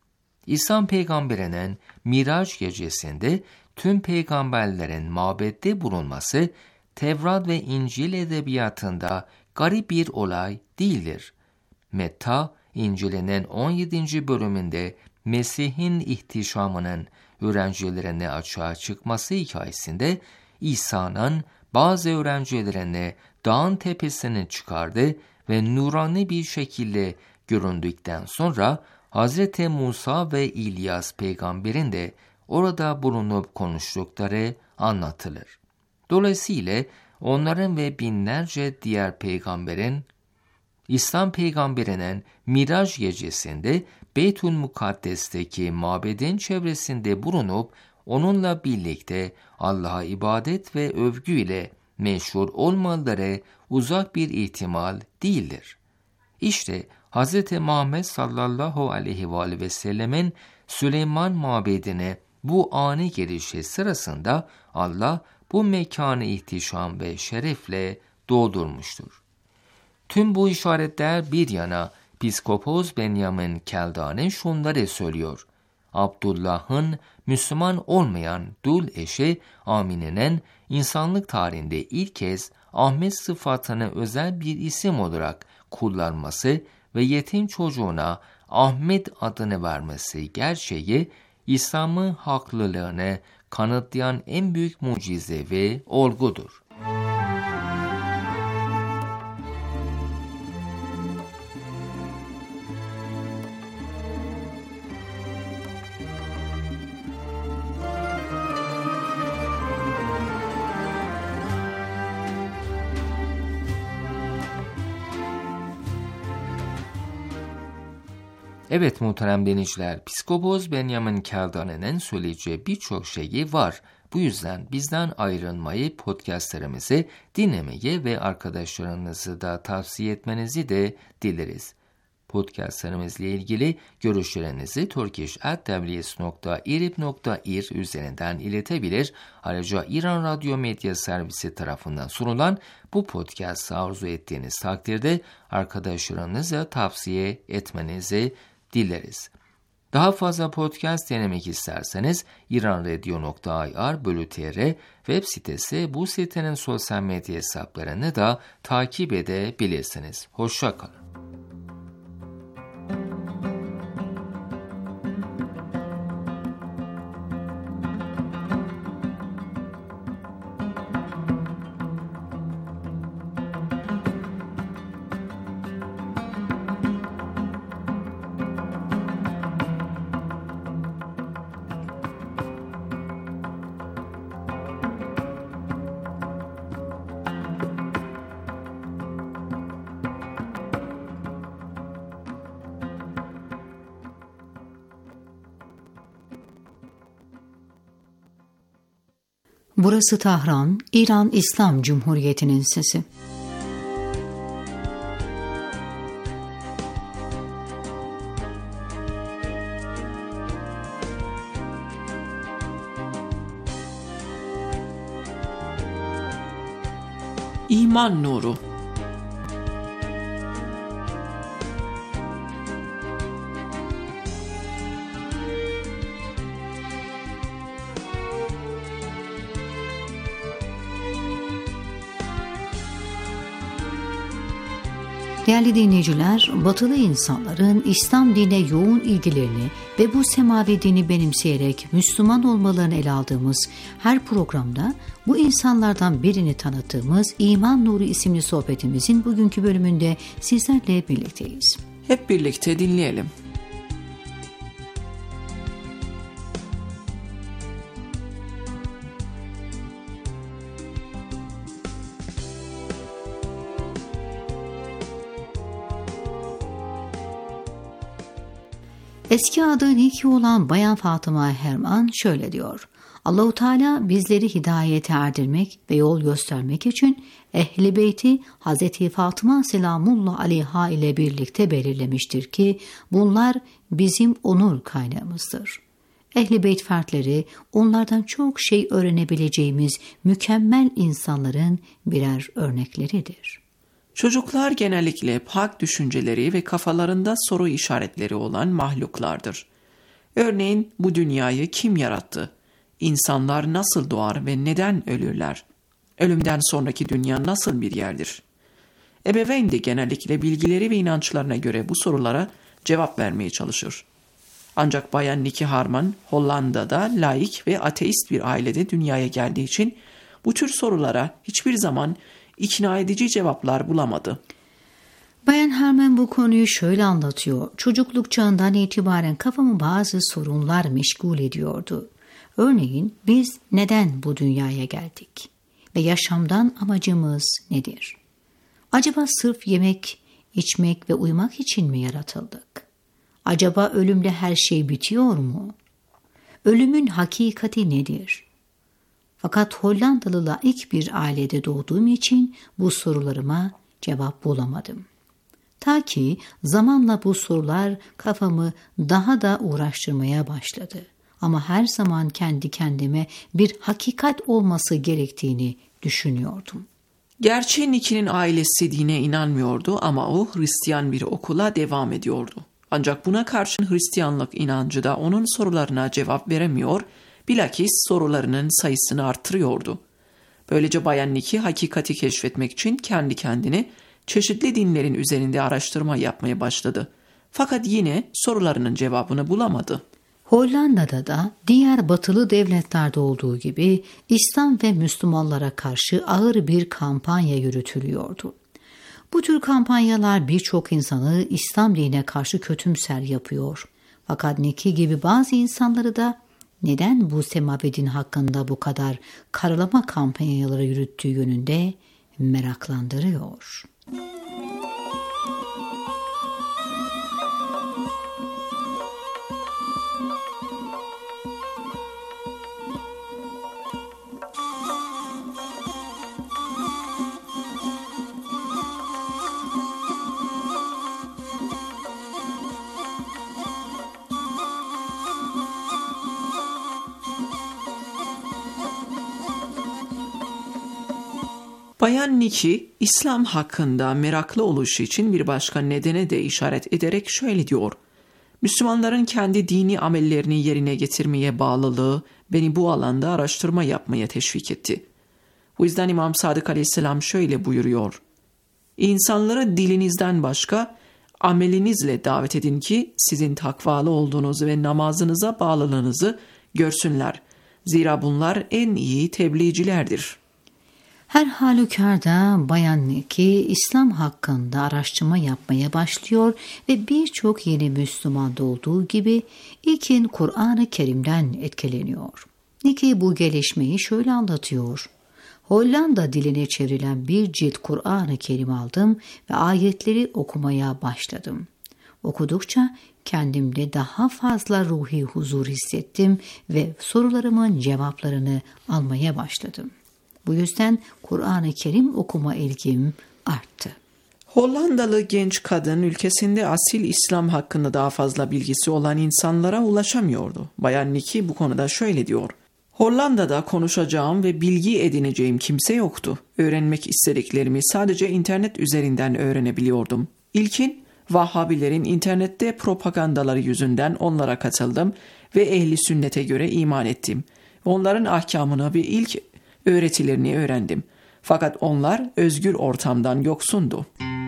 İsa peygamberinin Miraç gecesinde tüm peygamberlerin mabette bulunması Tevrat ve İncil edebiyatında garip bir olay değildir. Metta, İncil'inin 17. bölümünde Mesih'in ihtişamının öğrencilerine açığa çıkması hikayesinde İsa'nın bazı öğrencilerini dağın tepesine çıkardı ve nurani bir şekilde göründükten sonra Hz. Musa ve İlyas peygamberin de orada bulunup konuştukları anlatılır. Dolayısıyla onların ve binlerce diğer peygamberin, İslam peygamberinin Miraç gecesinde Beytül Mukaddes'teki mabedin çevresinde bulunup onunla birlikte Allah'a ibadet ve övgüyle meşhur olmaları uzak bir ihtimal değildir. İşte Hz. Muhammed sallallahu aleyhi ve sellemin Süleyman mabedine bu ani gelişi sırasında Allah bu mekanı ihtişam ve şerefle doldurmuştur. Tüm bu işaretler bir yana Piskopos Benjamin Keldani şunları söylüyor: Abdullah'ın Müslüman olmayan dul eşi Amine'nin insanlık tarihinde ilk kez Ahmet sıfatını özel bir isim olarak kullanması ve yetim çocuğuna Ahmet adını vermesi gerçeği İslam'ın haklılığını kanıtlayan en büyük mucize ve olgudur. Evet muhterem dinleyiciler, Psikopoz Benjamin Keldane'nin söyleyeceği birçok şeyi var. Bu yüzden bizden ayrılmayı, podcastlerimizi dinlemeyi ve arkadaşlarınızı da tavsiye etmenizi de dileriz. Podcastlarımızla ilgili görüşlerinizi turkish@twrs.irib.ir üzerinden iletebilir. Ayrıca İran Radyo Medya Servisi tarafından sunulan bu podcast'ı arzu ettiğiniz takdirde arkadaşlarınıza tavsiye etmenizi dileriz. Daha fazla podcast dinlemek isterseniz iranradio.ir/tr web sitesi, bu sitenin sosyal medya hesaplarını da takip edebilirsiniz. Hoşça kalın. Burası Tahran, İran İslam Cumhuriyeti'nin sesi. İman nuru. Değerli dinleyiciler, batılı insanların İslam dinine yoğun ilgilerini ve bu semavi dini benimseyerek Müslüman olmalarını ele aldığımız her programda bu insanlardan birini tanıttığımız İman Nuru isimli sohbetimizin bugünkü bölümünde sizlerle birlikteyiz. Hep birlikte dinleyelim. Eski adı Niki olan Bayan Fatıma Herman şöyle diyor: Allah-u Teala bizleri hidayete erdirmek ve yol göstermek için Ehl-i Beyti Hz. Fatıma selamullah aleyha ile birlikte belirlemiştir ki bunlar bizim onur kaynağımızdır. Ehl-i Beyt fertleri onlardan çok şey öğrenebileceğimiz mükemmel insanların birer örnekleridir. Çocuklar genellikle pak düşünceleri ve kafalarında soru işaretleri olan mahluklardır. Örneğin bu dünyayı kim yarattı? İnsanlar nasıl doğar ve neden ölürler? Ölümden sonraki dünya nasıl bir yerdir? Ebeveyn de genellikle bilgileri ve inançlarına göre bu sorulara cevap vermeye çalışır. Ancak Bayan Niki Harman, Hollanda'da laik ve ateist bir ailede dünyaya geldiği için bu tür sorulara hiçbir zaman ikna edici cevaplar bulamadı. Bayan Harman bu konuyu şöyle anlatıyor: çocukluk çağından itibaren kafamı bazı sorunlar meşgul ediyordu. Örneğin biz neden bu dünyaya geldik? Ve yaşamdan amacımız nedir? Acaba sırf yemek, içmek ve uyumak için mi yaratıldık? Acaba ölümde her şey bitiyor mu? Ölümün hakikati nedir? Fakat Hollandalı laik bir ailede doğduğum için bu sorularıma cevap bulamadım. Ta ki zamanla bu sorular kafamı daha da uğraştırmaya başladı. Ama her zaman kendi kendime bir hakikat olması gerektiğini düşünüyordum. Gerçi Niki'nin ailesi dine inanmıyordu ama o Hristiyan bir okula devam ediyordu. Ancak buna karşın Hristiyanlık inancı da onun sorularına cevap veremiyor, bilakis sorularının sayısını artırıyordu. Böylece Bayan Niki hakikati keşfetmek için kendi kendine çeşitli dinlerin üzerinde araştırma yapmaya başladı. Fakat yine sorularının cevabını bulamadı. Hollanda'da da diğer batılı devletlerde olduğu gibi İslam ve Müslümanlara karşı ağır bir kampanya yürütülüyordu. Bu tür kampanyalar birçok insanı İslam dinine karşı kötümser yapıyor. Fakat Niki gibi bazı insanları da neden bu semavi din hakkında bu kadar karalama kampanyaları yürüttüğü yönünde meraklandırıyor. Bayan Nikki, İslam hakkında meraklı oluşu için bir başka nedene de işaret ederek şöyle diyor. Müslümanların kendi dini amellerini yerine getirmeye bağlılığı beni bu alanda araştırma yapmaya teşvik etti. Bu yüzden İmam Sadık Aleyhisselam şöyle buyuruyor. İnsanları dilinizden başka amelinizle davet edin ki sizin takvalı olduğunuzu ve namazınıza bağlılığınızı görsünler. Zira bunlar en iyi tebliğcilerdir. Her halükarda Bayan Nikki İslam hakkında araştırma yapmaya başlıyor ve birçok yeni Müslümanda olduğu gibi ilkin Kur'an-ı Kerim'den etkileniyor. Nikki bu gelişmeyi şöyle anlatıyor. Hollanda diline çevrilen bir cilt Kur'an-ı Kerim aldım ve ayetleri okumaya başladım. Okudukça kendimde daha fazla ruhi huzur hissettim ve sorularımın cevaplarını almaya başladım. Bu yüzden Kur'an-ı Kerim okuma ilgim arttı. Hollandalı genç kadın ülkesinde asil İslam hakkında daha fazla bilgisi olan insanlara ulaşamıyordu. Bayan Nikki bu konuda şöyle diyor. Hollanda'da konuşacağım ve bilgi edineceğim kimse yoktu. Öğrenmek istediklerimi sadece internet üzerinden öğrenebiliyordum. İlkin Vahhabilerin internette propagandaları yüzünden onlara katıldım ve ehli sünnete göre iman ettim. Onların ahkamını ve ilk öğretilerini öğrendim. Fakat onlar özgür ortamdan yoksundu.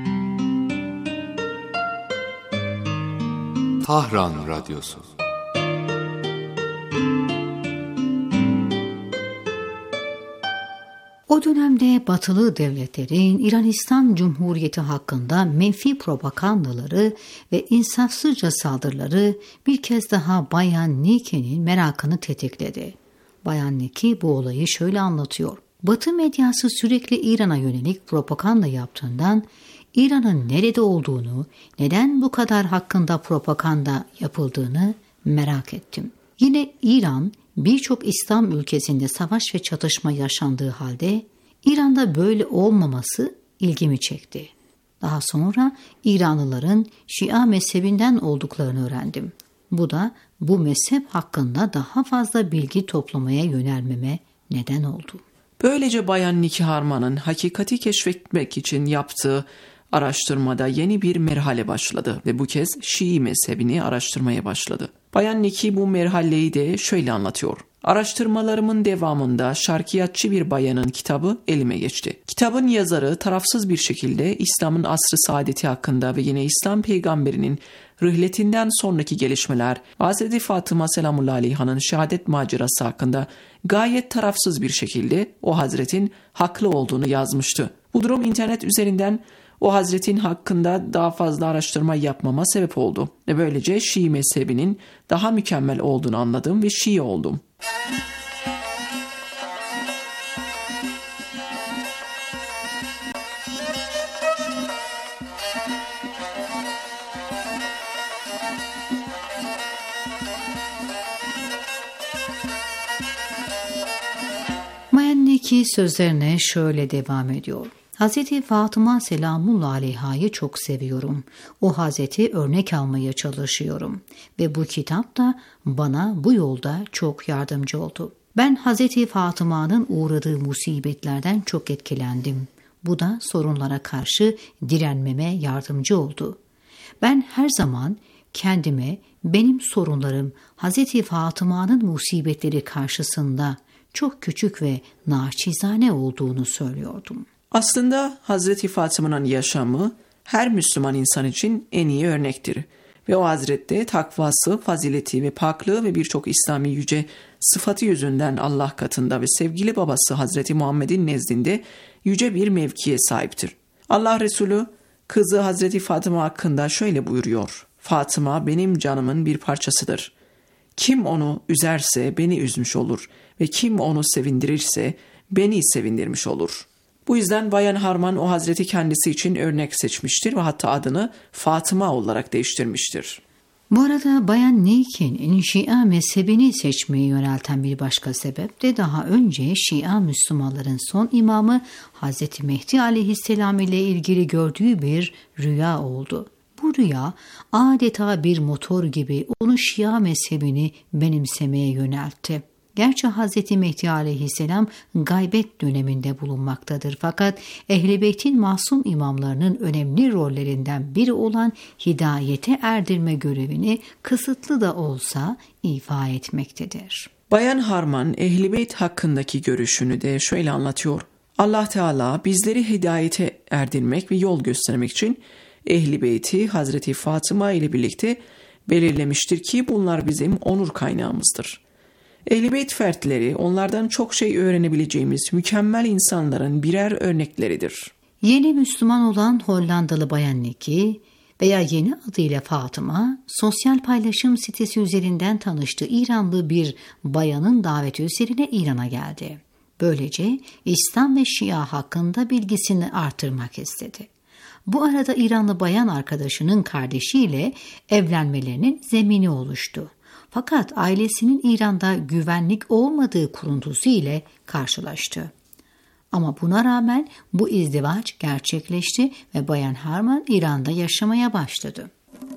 Tahran Radyosu. O dönemde batılı devletlerin İran Cumhuriyeti hakkında menfi propagandaları ve insafsızca saldırıları bir kez daha Bayan Nikki'nin merakını tetikledi. Bayan Nikki bu olayı şöyle anlatıyor. Batı medyası sürekli İran'a yönelik propaganda yaptığından İran'ın nerede olduğunu, neden bu kadar hakkında propaganda yapıldığını merak ettim. Yine İran birçok İslam ülkesinde savaş ve çatışma yaşandığı halde İran'da böyle olmaması ilgimi çekti. Daha sonra İranlıların Şia mezhebinden olduklarını öğrendim. Bu da bu mezhep hakkında daha fazla bilgi toplamaya yönelmeme neden oldu. Böylece Bayan Nikki Harman'ın hakikati keşfetmek için yaptığı araştırmada yeni bir merhale başladı ve bu kez Şii mezhebini araştırmaya başladı. Bayan Nikki bu merhaleyi de şöyle anlatıyor. Araştırmalarımın devamında şarkiyatçı bir bayanın kitabı elime geçti. Kitabın yazarı tarafsız bir şekilde İslam'ın asr-ı saadeti hakkında ve yine İslam peygamberinin rıhletinden sonraki gelişmeler ve Hz. Fatıma selamullahi aleyha'nın şehadet macerası hakkında gayet tarafsız bir şekilde o hazretin haklı olduğunu yazmıştı. Bu durum internet üzerinden o hazretin hakkında daha fazla araştırma yapmama sebep oldu. Ve böylece Şii mezhebinin daha mükemmel olduğunu anladım ve Şii oldum. Bayan Nikki sözlerine şöyle devam ediyor. Hazreti Fatıma selamullahi aleyha'yı çok seviyorum. O Hazreti örnek almaya çalışıyorum. Ve bu kitap da bana bu yolda çok yardımcı oldu. Ben Hazreti Fatıma'nın uğradığı musibetlerden çok etkilendim. Bu da sorunlara karşı direnmeme yardımcı oldu. Ben her zaman kendime benim sorunlarım Hazreti Fatıma'nın musibetleri karşısında çok küçük ve naçizane olduğunu söylüyordum. Aslında Hazreti Fatıma'nın yaşamı her Müslüman insan için en iyi örnektir. Ve o hazrette takvası, fazileti ve paklığı ve birçok İslami yüce sıfatı yüzünden Allah katında ve sevgili babası Hazreti Muhammed'in nezdinde yüce bir mevkiye sahiptir. Allah Resulü kızı Hazreti Fatıma hakkında şöyle buyuruyor. Fatıma benim canımın bir parçasıdır. Kim onu üzerse beni üzmüş olur ve kim onu sevindirirse beni sevindirmiş olur. Bu yüzden Bayan Harman o hazreti kendisi için örnek seçmiştir ve hatta adını Fatıma olarak değiştirmiştir. Bu arada Bayan Nikki'nin Şia mezhebini seçmeyi yönelten bir başka sebep de daha önce Şia Müslümanların son imamı Hazreti Mehdi aleyhisselam ile ilgili gördüğü bir rüya oldu. Bu rüya adeta bir motor gibi onu Şia mezhebini benimsemeye yöneltti. Gerçi Hz. Mehdi aleyhisselam gaybet döneminde bulunmaktadır. Fakat Ehl-i Beyt'in masum imamlarının önemli rollerinden biri olan hidayete erdirme görevini kısıtlı da olsa ifa etmektedir. Bayan Harman Ehl-i Beyt hakkındaki görüşünü de şöyle anlatıyor. Allah Teala bizleri hidayete erdirmek ve yol göstermek için Ehl-i Beyt'i Hazreti Fatıma ile birlikte belirlemiştir ki bunlar bizim onur kaynağımızdır. Ehl-i Beyt fertleri onlardan çok şey öğrenebileceğimiz mükemmel insanların birer örnekleridir. Yeni Müslüman olan Hollandalı Bayan Niki veya yeni adıyla Fatıma, sosyal paylaşım sitesi üzerinden tanıştığı İranlı bir bayanın daveti üzerine İran'a geldi. Böylece İslam ve Şia hakkında bilgisini artırmak istedi. Bu arada İranlı bayan arkadaşının kardeşiyle evlenmelerinin zemini oluştu. Fakat ailesinin İran'da güvenlik olmadığı kuruntusu ile karşılaştı. Ama buna rağmen bu izdivaç gerçekleşti ve Bayan Harman İran'da yaşamaya başladı.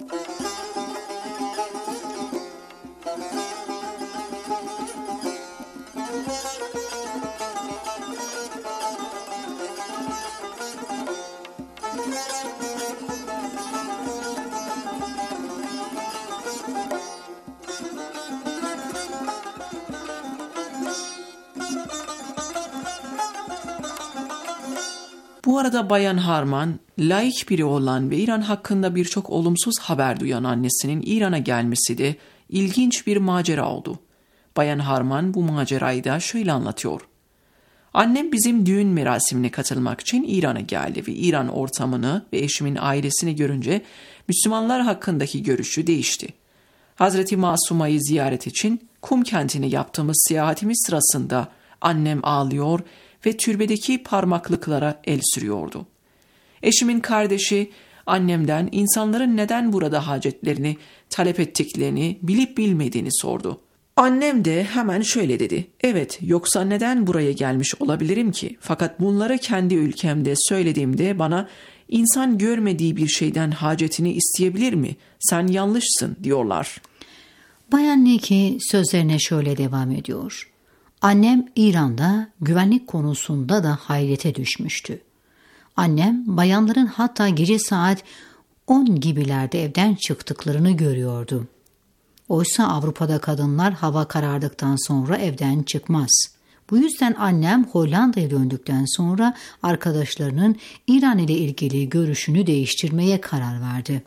Bu arada Bayan Harman, laik biri olan ve İran hakkında birçok olumsuz haber duyan annesinin İran'a gelmesi de ilginç bir macera oldu. Bayan Harman bu macerayı da şöyle anlatıyor. Annem bizim düğün merasimine katılmak için İran'a geldi ve İran ortamını ve eşimin ailesini görünce Müslümanlar hakkındaki görüşü değişti. Hazreti Masuma'yı ziyaret için Kum kentine yaptığımız seyahatimiz sırasında annem ağlıyor ve türbedeki parmaklıklara el sürüyordu. Eşimin kardeşi annemden insanların neden burada hacetlerini talep ettiklerini bilip bilmediğini sordu. Annem de hemen şöyle dedi. Evet, yoksa neden buraya gelmiş olabilirim ki? Fakat bunları kendi ülkemde söylediğimde bana insan görmediği bir şeyden hacetini isteyebilir mi? Sen yanlışsın diyorlar. Bayan Niki sözlerine şöyle devam ediyor. Annem İran'da güvenlik konusunda da hayrete düşmüştü. Annem bayanların hatta gece saat 10 gibilerde evden çıktıklarını görüyordu. Oysa Avrupa'da kadınlar hava karardıktan sonra evden çıkmaz. Bu yüzden annem Hollanda'ya döndükten sonra arkadaşlarının İran ile ilgili görüşünü değiştirmeye karar verdi.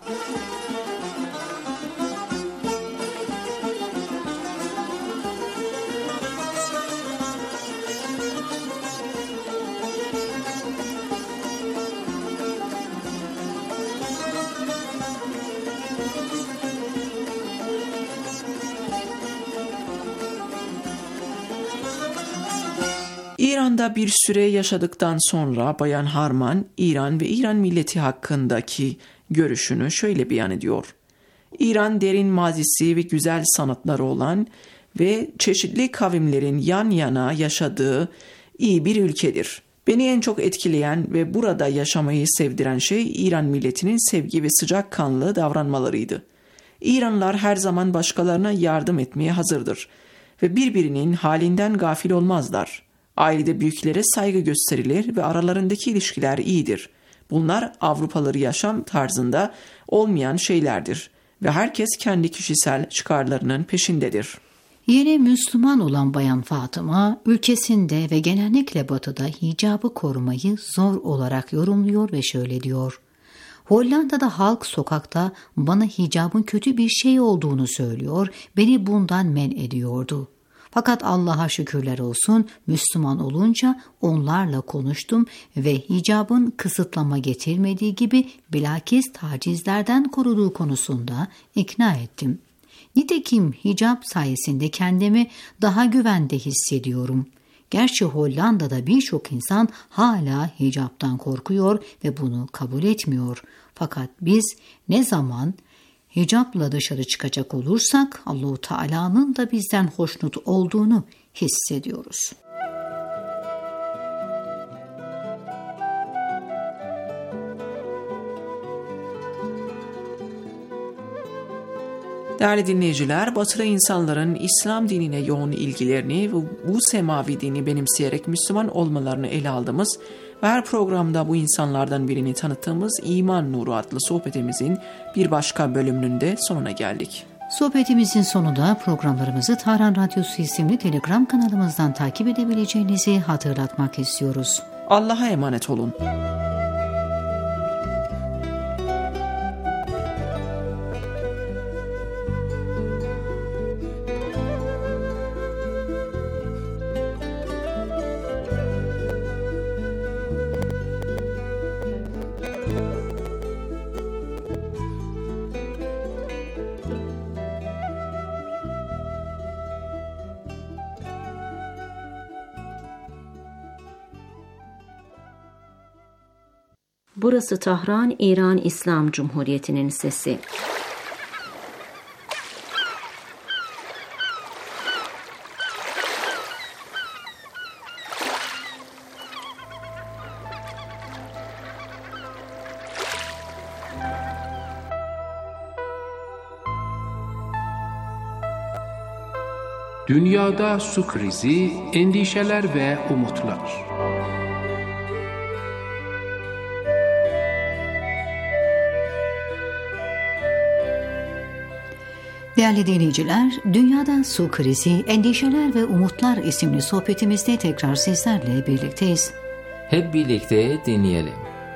İran'da bir süre yaşadıktan sonra Bayan Harman, İran ve İran milleti hakkındaki görüşünü şöyle beyan ediyor. İran derin mazisi ve güzel sanatları olan ve çeşitli kavimlerin yan yana yaşadığı iyi bir ülkedir. Beni en çok etkileyen ve burada yaşamayı sevdiren şey İran milletinin sevgi ve sıcakkanlı davranmalarıydı. İranlılar her zaman başkalarına yardım etmeye hazırdır ve birbirinin halinden gafil olmazlar. Ailede büyüklere saygı gösterilir ve aralarındaki ilişkiler iyidir. Bunlar Avrupalı yaşam tarzında olmayan şeylerdir ve herkes kendi kişisel çıkarlarının peşindedir. Yeni Müslüman olan Bayan Fatıma, ülkesinde ve genellikle batıda hicabı korumayı zor olarak yorumluyor ve şöyle diyor. Hollanda'da halk sokakta bana hicabın kötü bir şey olduğunu söylüyor, beni bundan men ediyordu. Fakat Allah'a şükürler olsun Müslüman olunca onlarla konuştum ve hicabın kısıtlama getirmediği gibi bilakis tacizlerden koruduğu konusunda ikna ettim. Nitekim hicap sayesinde kendimi daha güvende hissediyorum. Gerçi Hollanda'da birçok insan hala hicaptan korkuyor ve bunu kabul etmiyor. Fakat biz ne zaman hicapla dışarı çıkacak olursak Allah-u Teala'nın da bizden hoşnut olduğunu hissediyoruz. Değerli dinleyiciler, Batılı insanların İslam dinine yoğun ilgilerini ve bu semavi dini benimseyerek Müslüman olmalarını ele aldığımız ve her programda bu insanlardan birini tanıttığımız İman Nuru adlı sohbetimizin bir başka bölümünün de sonuna geldik. Sohbetimizin sonunda programlarımızı Tahran Radyosu isimli Telegram kanalımızdan takip edebileceğinizi hatırlatmak istiyoruz. Allah'a emanet olun. Burası Tahran, İran İslam Cumhuriyeti'nin sesi. Dünyada su krizi, endişeler ve umutlar. Değerli dinleyiciler, Dünyada Su Krizi, Endişeler ve Umutlar isimli sohbetimizde tekrar sizlerle birlikteyiz. Hep birlikte dinleyelim.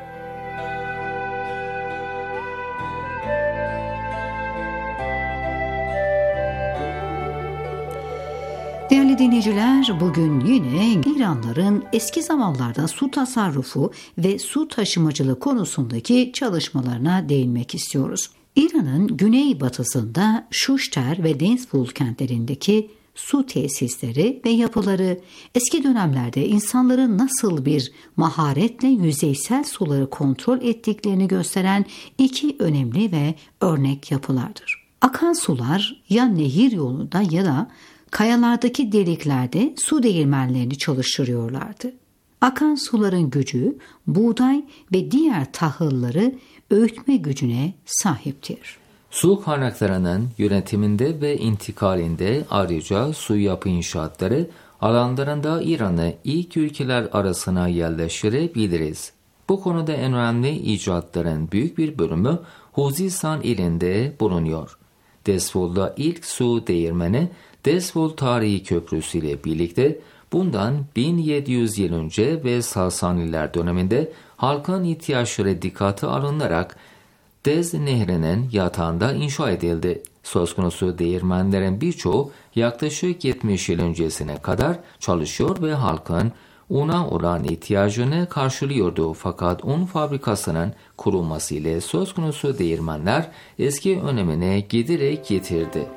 Değerli dinleyiciler, bugün yine İranlıların eski zamanlarda su tasarrufu ve su taşımacılığı konusundaki çalışmalarına değinmek istiyoruz. İran'ın güneybatısında Şuşter ve Denzful kentlerindeki su tesisleri ve yapıları eski dönemlerde insanların nasıl bir maharetle yüzeysel suları kontrol ettiklerini gösteren iki önemli ve örnek yapılardır. Akan sular ya nehir yolunda ya da kayalardaki deliklerde su değirmenlerini çalıştırıyorlardı. Akan suların gücü buğday ve diğer tahılları öğütme gücüne sahiptir. Su kaynaklarının yönetiminde ve intikalinde ayrıca su yapı inşaatları alanlarında İran'ı ilk ülkeler arasına yerleştirebiliriz. Bu konuda en önemli icatların büyük bir bölümü Huzistan ilinde bulunuyor. Dezvol'da ilk su değirmeni Dezvol Tarihi Köprüsü ile birlikte bundan 1700 yıl önce ve Sasaniler döneminde halkın ihtiyaçları dikkate alınarak Dez Nehri'nin yatağında inşa edildi. Söz konusu değirmenlerin birçoğu yaklaşık 70 yıl öncesine kadar çalışıyor ve halkın una olan ihtiyacını karşılıyordu. Fakat un fabrikasının kurulması ile söz konusu değirmenler eski önemine giderek yitirdi.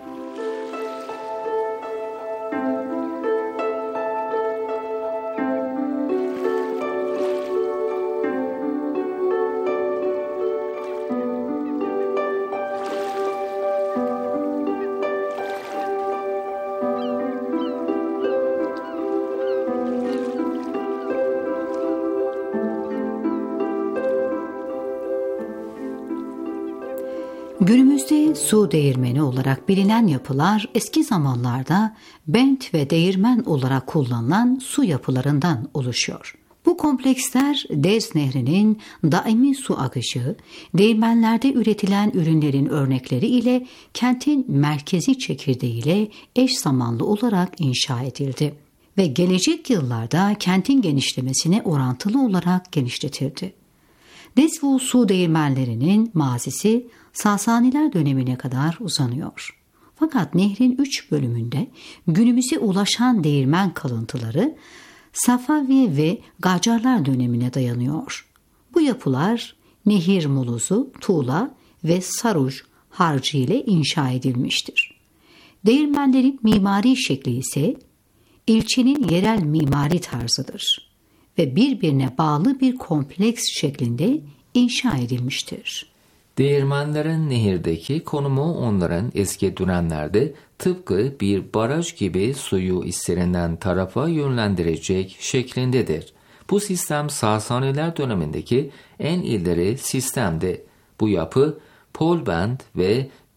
Günümüzde su değirmeni olarak bilinen yapılar eski zamanlarda bent ve değirmen olarak kullanılan su yapılarından oluşuyor. Bu kompleksler Dez Nehri'nin daimi su akışı, değirmenlerde üretilen ürünlerin örnekleri ile kentin merkezi çekirdeğiyle eş zamanlı olarak inşa edildi ve gelecek yıllarda kentin genişlemesine orantılı olarak genişletildi. Dezvul su değirmenlerinin mazisi Sasaniler dönemine kadar uzanıyor. Fakat nehrin 3 bölümünde günümüze ulaşan değirmen kalıntıları Safavi ve Gacarlar dönemine dayanıyor. Bu yapılar Nehir Muluzu, Tuğla ve Saruj harcı ile inşa edilmiştir. Değirmenlerin mimari şekli ise ilçenin yerel mimari tarzıdır ve birbirine bağlı bir kompleks şeklinde inşa edilmiştir. Değirmenlerin nehirdeki konumu onların eski dönemlerde tıpkı bir baraj gibi suyu istenilen tarafa yönlendirecek şeklindedir. Bu sistem Sasaniler dönemindeki en ileri sistemdi. Bu yapı Polbend ve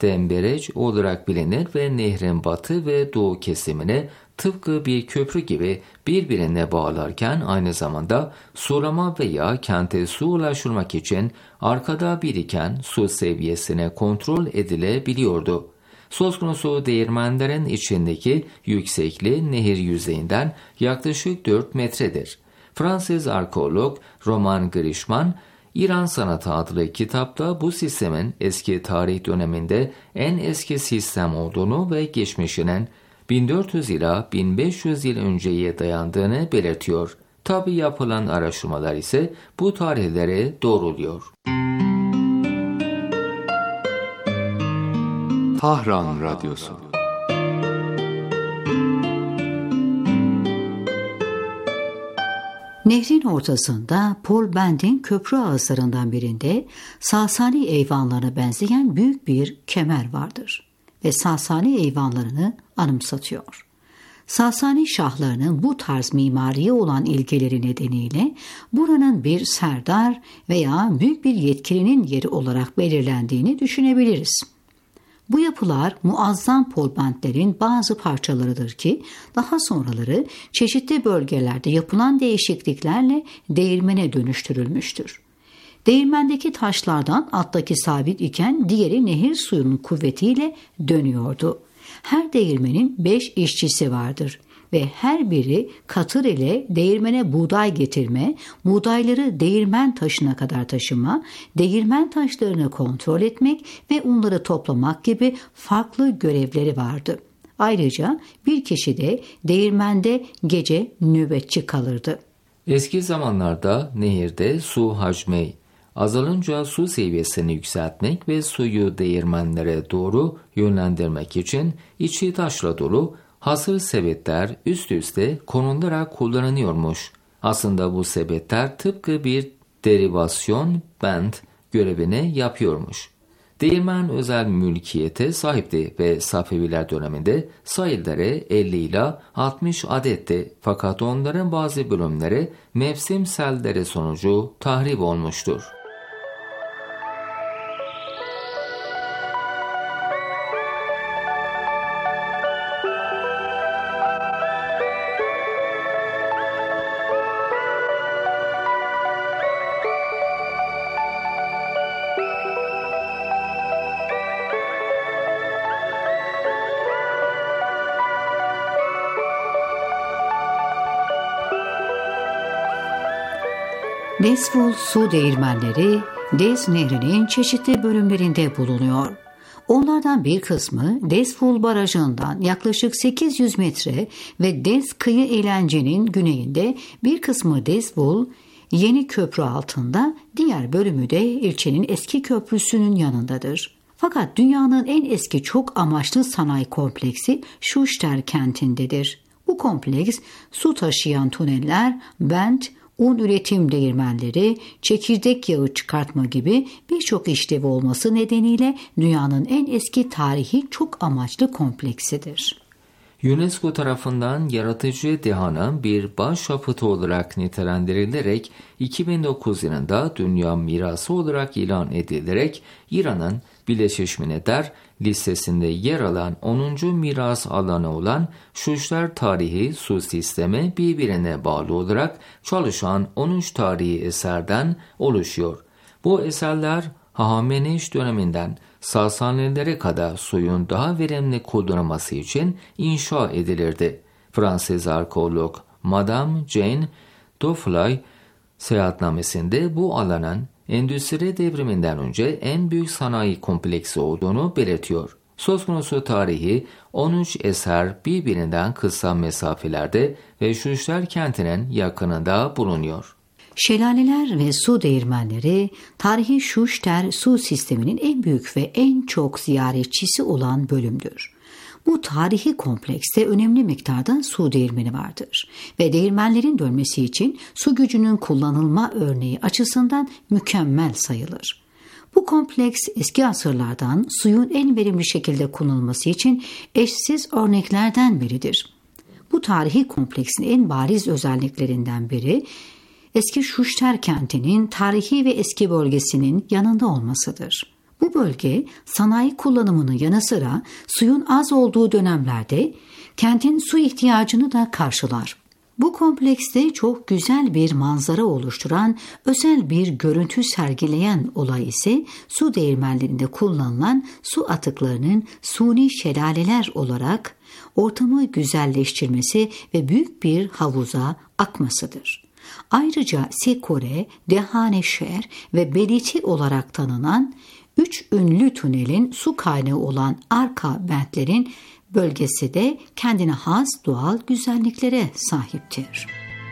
Dembereç olarak bilinir ve nehrin batı ve doğu kesimini tıpkı bir köprü gibi birbirine bağlarken aynı zamanda sulama veya kente su ulaştırmak için arkada biriken su seviyesine kontrol edilebiliyordu. Söz konusu değirmenlerin içindeki yüksekliği nehir yüzeyinden yaklaşık 4 metredir. Fransız arkeolog Roman Grishman, İran Sanatı adlı kitapta bu sistemin eski tarih döneminde en eski sistem olduğunu ve geçmişinin 1400 ila 1500 yıl önceye dayandığını belirtiyor. Tabi yapılan araştırmalar ise bu tarihleri doğruluyor. Tahran Radyosu. Nehrin ortasında Paul Bend'in köprü ağızlarından birinde Sasani eyvanlarına benzeyen büyük bir kemer vardır ve Sasani eyvanlarını anımsatıyor. Sasani şahlarının bu tarz mimariye olan ilgileri nedeniyle buranın bir serdar veya büyük bir yetkilinin yeri olarak belirlendiğini düşünebiliriz. Bu yapılar muazzam polbentlerin bazı parçalarıdır ki daha sonraları çeşitli bölgelerde yapılan değişikliklerle değirmene dönüştürülmüştür. Değirmendeki taşlardan alttaki sabit iken diğeri nehir suyunun kuvvetiyle dönüyordu. Her değirmenin 5 işçisi vardır ve her biri katır ile değirmene buğday getirme, buğdayları değirmen taşına kadar taşıma, değirmen taşlarını kontrol etmek ve onları toplamak gibi farklı görevleri vardı. Ayrıca bir kişi de değirmende gece nöbetçi kalırdı. Eski zamanlarda nehirde su hacmi azalınca su seviyesini yükseltmek ve suyu değirmenlere doğru yönlendirmek için içi taşla dolu hazır sepetler üst üste konularak kullanılıyormuş. Aslında bu sepetler tıpkı bir derivasyon band görevini yapıyormuş. Değirmen özel mülkiyete sahipti ve Safeviler döneminde sayıları 50 ila 60 adetti. Fakat onların bazı bölümleri mevsim selleri sonucu tahrip olmuştur. Dezful su değirmenleri Dez Nehri'nin çeşitli bölümlerinde bulunuyor. Onlardan bir kısmı Dezful Barajı'ndan yaklaşık 800 metre ve Dez kıyı eğlencenin güneyinde, bir kısmı Dezful yeni köprü altında, diğer bölümü de ilçenin eski köprüsünün yanındadır. Fakat dünyanın en eski çok amaçlı sanayi kompleksi Şuşter kentindedir. Bu kompleks su taşıyan tüneller, bent, un üretim değirmenleri, çekirdek yağı çıkartma gibi birçok işlevi olması nedeniyle dünyanın en eski tarihi çok amaçlı kompleksidir. UNESCO tarafından yaratıcı dehanın bir başyapıtı olarak nitelendirilerek 2009 yılında Dünya Mirası olarak ilan edilerek İran'ın Birleşmiş Milletler listesinde yer alan 10. miras alanı olan Şuşter tarihi su sistemi birbirine bağlı olarak çalışan 13 tarihi eserden oluşuyor. Bu eserler Hahameneş döneminden Sasanilere kadar suyun daha verimli kullanılması için inşa edilirdi. Fransız arkeolog Madame Jane Dufay seyahatnamesinde bu alanın endüstri devriminden önce en büyük sanayi kompleksi olduğunu belirtiyor. Söz konusu tarihi 13 eser birbirinden kısa mesafelerde ve Şuşter kentinin yakınında bulunuyor. Şelaleler ve su değirmenleri, tarihi Şuşter su sisteminin en büyük ve en çok ziyaretçisi olan bölümdür. Bu tarihi komplekste önemli miktarda su değirmeni vardır ve değirmenlerin dönmesi için su gücünün kullanılma örneği açısından mükemmel sayılır. Bu kompleks eski asırlardan suyun en verimli şekilde kullanılması için eşsiz örneklerden biridir. Bu tarihi kompleksin en bariz özelliklerinden biri, eski Şuşter kentinin tarihi ve eski bölgesinin yanında olmasıdır. Bu bölge sanayi kullanımının yanı sıra suyun az olduğu dönemlerde kentin su ihtiyacını da karşılar. Bu komplekste çok güzel bir manzara oluşturan, özel bir görüntü sergileyen olay ise su değirmenlerinde kullanılan su atıklarının suni şelaleler olarak ortamı güzelleştirmesi ve büyük bir havuza akmasıdır. Ayrıca Sekore, Dehaneşehir ve Beliti olarak tanınan 3 ünlü tünelin su kaynağı olan arka bentlerin bölgesi de kendine has doğal güzelliklere sahiptir.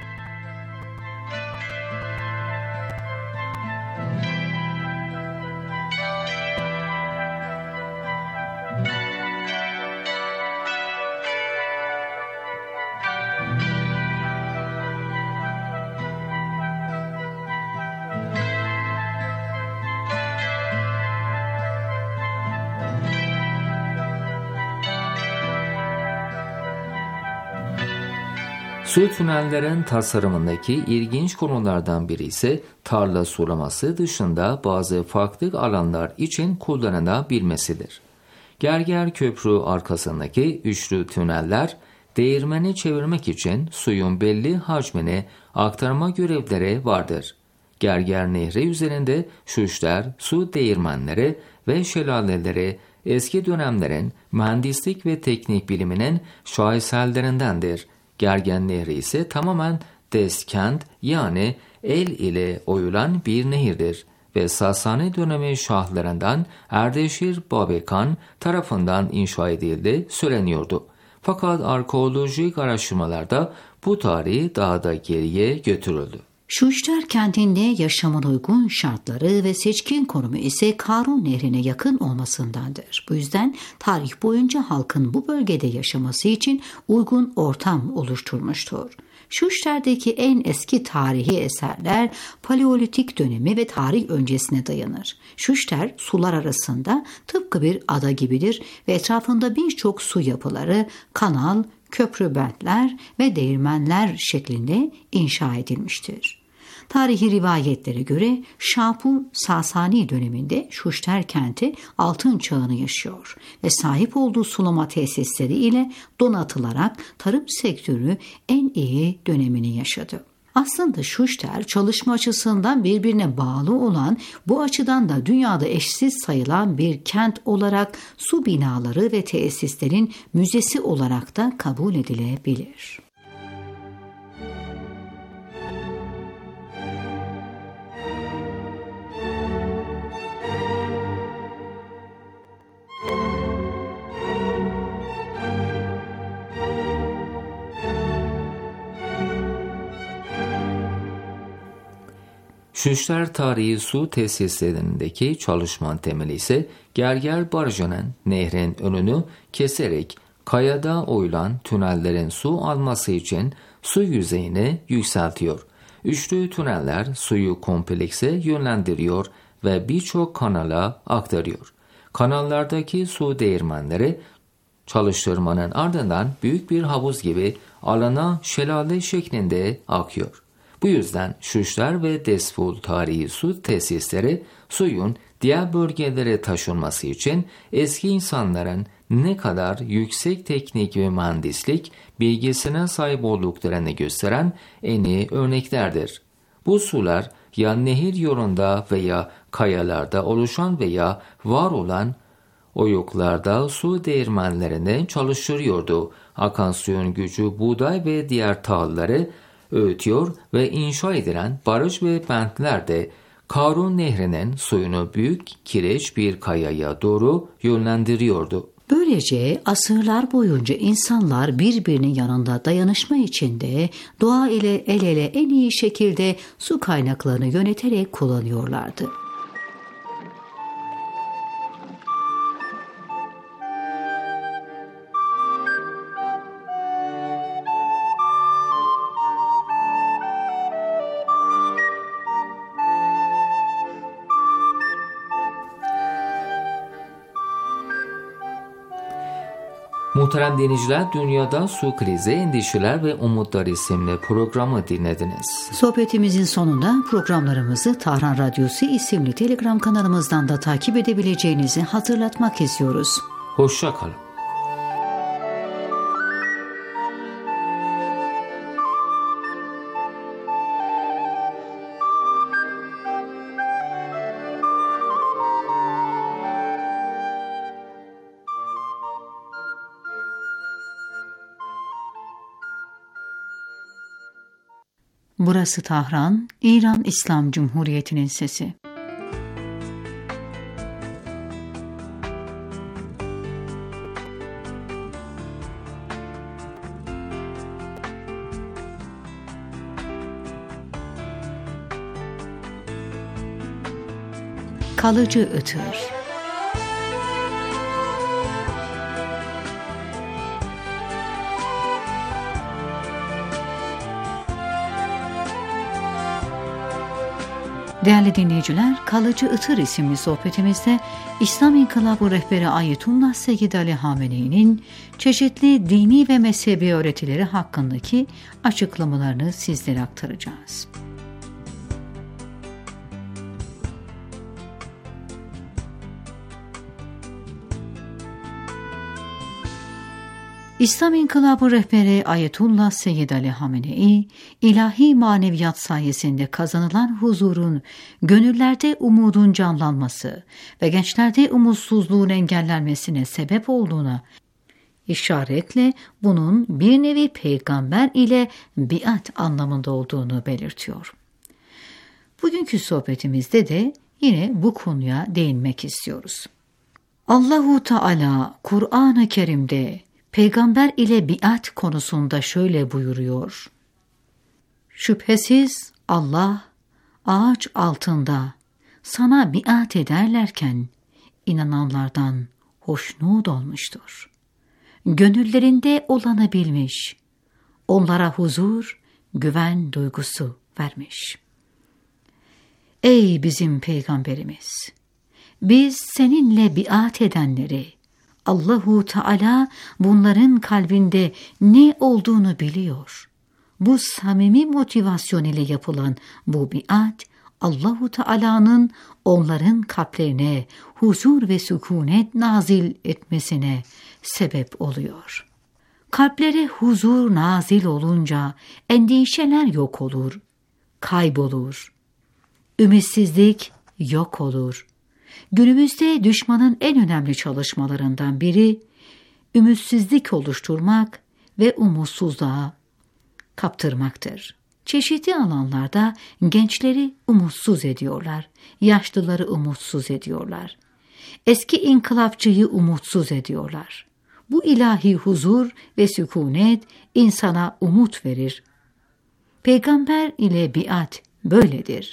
Su tünellerin tasarımındaki ilginç konulardan biri ise tarla sulaması dışında bazı farklı alanlar için kullanılabilmesidir. Gerger Köprü arkasındaki üçlü tüneller, değirmeni çevirmek için suyun belli hacmini aktarma görevleri vardır. Gerger Nehri üzerinde şuşlar, su değirmenleri ve şelaleleri eski dönemlerin mühendislik ve teknik biliminin şaheserlerindendir. Gergen Nehri ise tamamen deskent yani el ile oyulan bir nehirdir ve Sasani dönemi şahlarından Erdeşir Babekan tarafından inşa edildiği söyleniyordu. Fakat arkeolojik araştırmalarda bu tarihi daha da geriye götürüldü. Şuştar kentinde yaşamın uygun şartları ve seçkin konumu ise Karun Nehri'ne yakın olmasındandır. Bu yüzden tarih boyunca halkın bu bölgede yaşaması için uygun ortam oluşturmuştur. Şuştar'daki en eski tarihi eserler Paleolitik dönemi ve tarih öncesine dayanır. Şuştar sular arasında tıpkı bir ada gibidir ve etrafında birçok su yapıları, kanal, köprü bentler ve değirmenler şeklinde inşa edilmiştir. Tarihi rivayetlere göre Şapur Sasani döneminde Şuştar kenti altın çağını yaşıyor ve sahip olduğu sulama tesisleri ile donatılarak tarım sektörü en iyi dönemini yaşadı. Aslında Şuştar çalışma açısından birbirine bağlı olan, bu açıdan da dünyada eşsiz sayılan bir kent olarak su binaları ve tesislerin müzesi olarak da kabul edilebilir. Şuştar tarihi su tesislerindeki çalışmanın temeli ise Gerger Barajı'nın nehrin önünü keserek kayada oyulan tünellerin su alması için su yüzeyini yükseltiyor. Üçlü tüneller suyu komplekse yönlendiriyor ve birçok kanala aktarıyor. Kanallardaki su değirmenleri çalıştırmanın ardından büyük bir havuz gibi alana şelale şeklinde akıyor. Bu yüzden Şuştar ve Desful tarihi su tesisleri suyun diğer bölgelere taşınması için eski insanların ne kadar yüksek teknik ve mühendislik bilgisine sahip olduklarını gösteren en iyi örneklerdir. Bu sular ya nehir yolunda veya kayalarda oluşan veya var olan oyuklarda su değirmenlerini çalıştırıyordu. Akan suyun gücü buğday ve diğer tahılları öğütüyor ve inşa edilen baraj ve bentler de Karun Nehri'nin suyunu büyük kireç bir kayaya doğru yönlendiriyordu. Böylece asırlar boyunca insanlar birbirinin yanında dayanışma içinde doğa ile el ele en iyi şekilde su kaynaklarını yöneterek kullanıyorlardı. Muhterem dinleyiciler, Dünyada Su Krizi, Endişeler ve Umutlar isimli programı dinlediniz. Sohbetimizin sonunda programlarımızı Tahran Radyosu isimli Telegram kanalımızdan da takip edebileceğinizi hatırlatmak istiyoruz. Hoşça kalın. Burası Tahran, İran İslam Cumhuriyeti'nin sesi. Kalıcı ıtır. Değerli dinleyiciler, Kalıcı Itır isimli sohbetimizde İslam İnkılabı rehberi Ayetullah Seyyid Ali Hamenei'nin çeşitli dini ve mezhebi öğretileri hakkındaki açıklamalarını sizlere aktaracağız. İslam İnkılabı rehberi Ayetullah Seyyid Ali Hamenei, ilahi maneviyat sayesinde kazanılan huzurun, gönüllerde umudun canlanması ve gençlerde umutsuzluğun engellenmesine sebep olduğuna işaretle bunun bir nevi peygamber ile biat anlamında olduğunu belirtiyor. Bugünkü sohbetimizde de yine bu konuya değinmek istiyoruz. Allahu Teala Kur'an-ı Kerim'de peygamber ile biat konusunda şöyle buyuruyor: Şüphesiz Allah ağaç altında sana biat ederlerken inananlardan hoşnut olmuştur. Gönüllerinde olanı bilmiş, onlara huzur, güven duygusu vermiş. Ey bizim peygamberimiz! Biz seninle biat edenleri, Allahu Teala bunların kalbinde ne olduğunu biliyor. Bu samimi motivasyon ile yapılan bu biat, Allahu Teala'nın onların kalplerine huzur ve sükunet nazil etmesine sebep oluyor. Kalplere huzur nazil olunca endişeler yok olur, kaybolur. Ümitsizlik yok olur. Günümüzde düşmanın en önemli çalışmalarından biri, ümitsizlik oluşturmak ve umutsuzluğa kaptırmaktır. Çeşitli alanlarda gençleri umutsuz ediyorlar, yaşlıları umutsuz ediyorlar. Eski inkılapçıyı umutsuz ediyorlar. Bu ilahi huzur ve sükunet insana umut verir. Peygamber ile biat böyledir.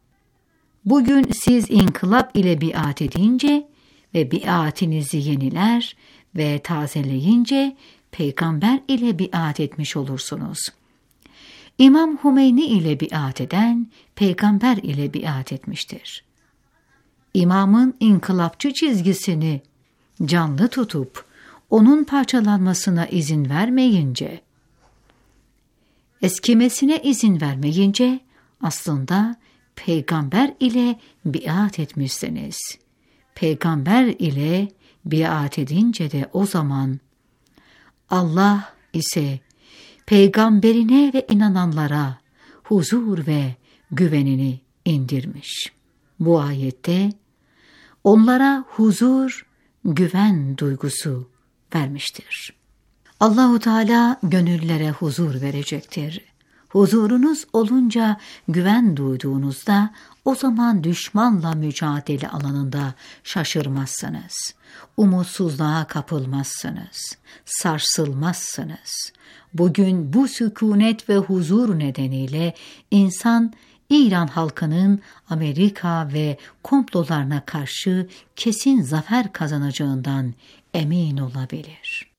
Bugün siz inkılap ile biat edince ve biatinizi yeniler ve tazeleyince peygamber ile biat etmiş olursunuz. İmam Hümeyni ile biat eden peygamber ile biat etmiştir. İmamın inkılapçı çizgisini canlı tutup onun parçalanmasına izin vermeyince, eskimesine izin vermeyince aslında peygamber ile biat etmişsiniz. Peygamber ile biat edince de o zaman Allah ise peygamberine ve inananlara huzur ve güvenini indirmiş. Bu ayette onlara huzur, güven duygusu vermiştir. Allahu Teala gönüllere huzur verecektir. Huzurunuz olunca, güven duyduğunuzda o zaman düşmanla mücadele alanında şaşırmazsınız. Umutsuzluğa kapılmazsınız. Sarsılmazsınız. Bugün bu sükunet ve huzur nedeniyle insan İran halkının Amerika ve komplolarına karşı kesin zafer kazanacağından emin olabilir.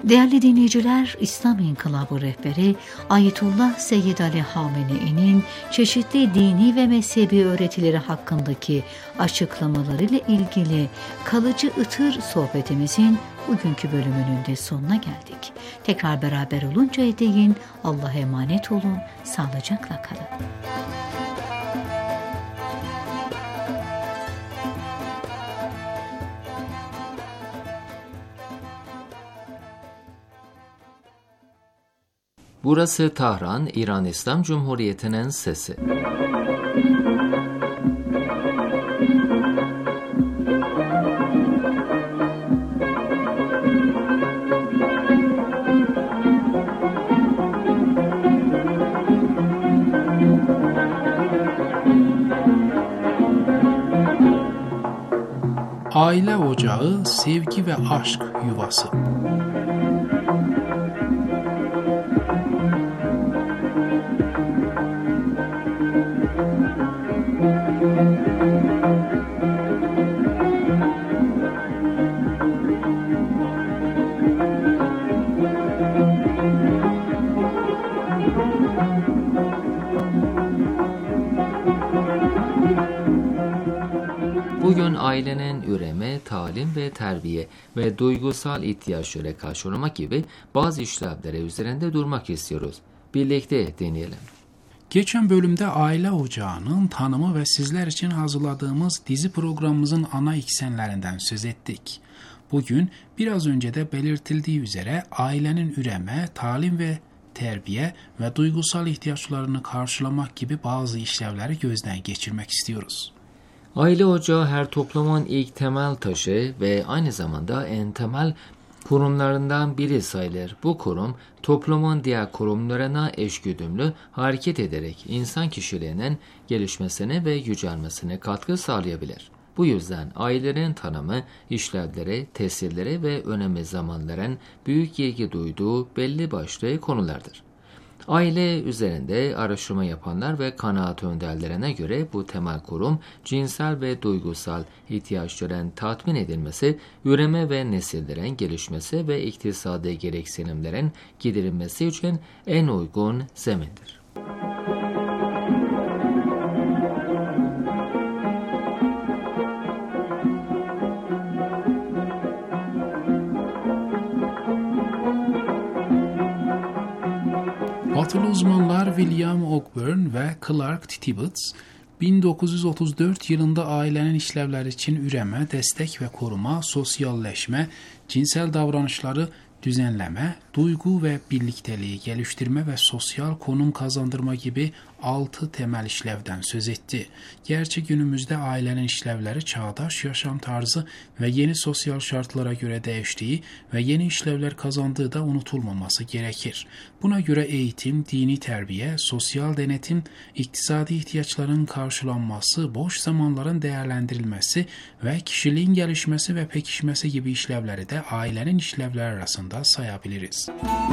Değerli dinleyiciler, İslam İnkılabı rehberi Ayetullah Seyyid Ali Hamenei'nin çeşitli dini ve mezhebi öğretileri hakkındaki açıklamalarıyla ilgili kalıcı ıtır sohbetimizin bugünkü bölümünün de sonuna geldik. Tekrar beraber oluncaya değin Allah'a emanet olun, sağlıcakla kalın. Burası Tahran, İran İslam Cumhuriyeti'nin sesi. Aile ocağı, sevgi ve aşk yuvası. Bugün ailenin üreme, talim ve terbiye ve duygusal ihtiyaçlara karşılamak gibi bazı işlevlere üzerinde durmak istiyoruz. Birlikte deneyelim. Geçen bölümde aile ocağının tanımı ve sizler için hazırladığımız dizi programımızın ana eksenlerinden söz ettik. Bugün biraz önce de belirtildiği üzere ailenin üreme, talim ve terbiye ve duygusal ihtiyaçlarını karşılamak gibi bazı işlevleri gözden geçirmek istiyoruz. Aile ocağı her toplumun ilk temel taşı ve aynı zamanda en temel kurumlarından biri sayılır. Bu kurum toplumun diğer kurumlarına eşgüdümlü hareket ederek insan kişiliğinin gelişmesine ve yücelmesine katkı sağlayabilir. Bu yüzden ailelerin tanımı, işlevleri, tesirleri ve önemi zamanların büyük ilgi duyduğu belli başlı konulardır. Aile üzerinde araştırma yapanlar ve kanaat önderlerine göre bu temel kurum cinsel ve duygusal ihtiyaçların tatmin edilmesi, üreme ve nesillerin gelişmesi ve iktisadi gereksinimlerin giderilmesi için en uygun zemindir. Batılı uzmanlar William Ogburn ve Clark Tibbets, 1934 yılında ailenin işlevleri için üreme, destek ve koruma, sosyalleşme, cinsel davranışları düzenleme, duygu ve birlikteliği geliştirme ve sosyal konum kazandırma gibi 6 temel işlevden söz etti. Gerçi günümüzde ailenin işlevleri çağdaş yaşam tarzı ve yeni sosyal şartlara göre değiştiği ve yeni işlevler kazandığı da unutulmaması gerekir. Buna göre eğitim, dini terbiye, sosyal denetim, iktisadi ihtiyaçların karşılanması, boş zamanların değerlendirilmesi ve kişiliğin gelişmesi ve pekişmesi gibi işlevleri de ailenin işlevleri arasında sayabiliriz.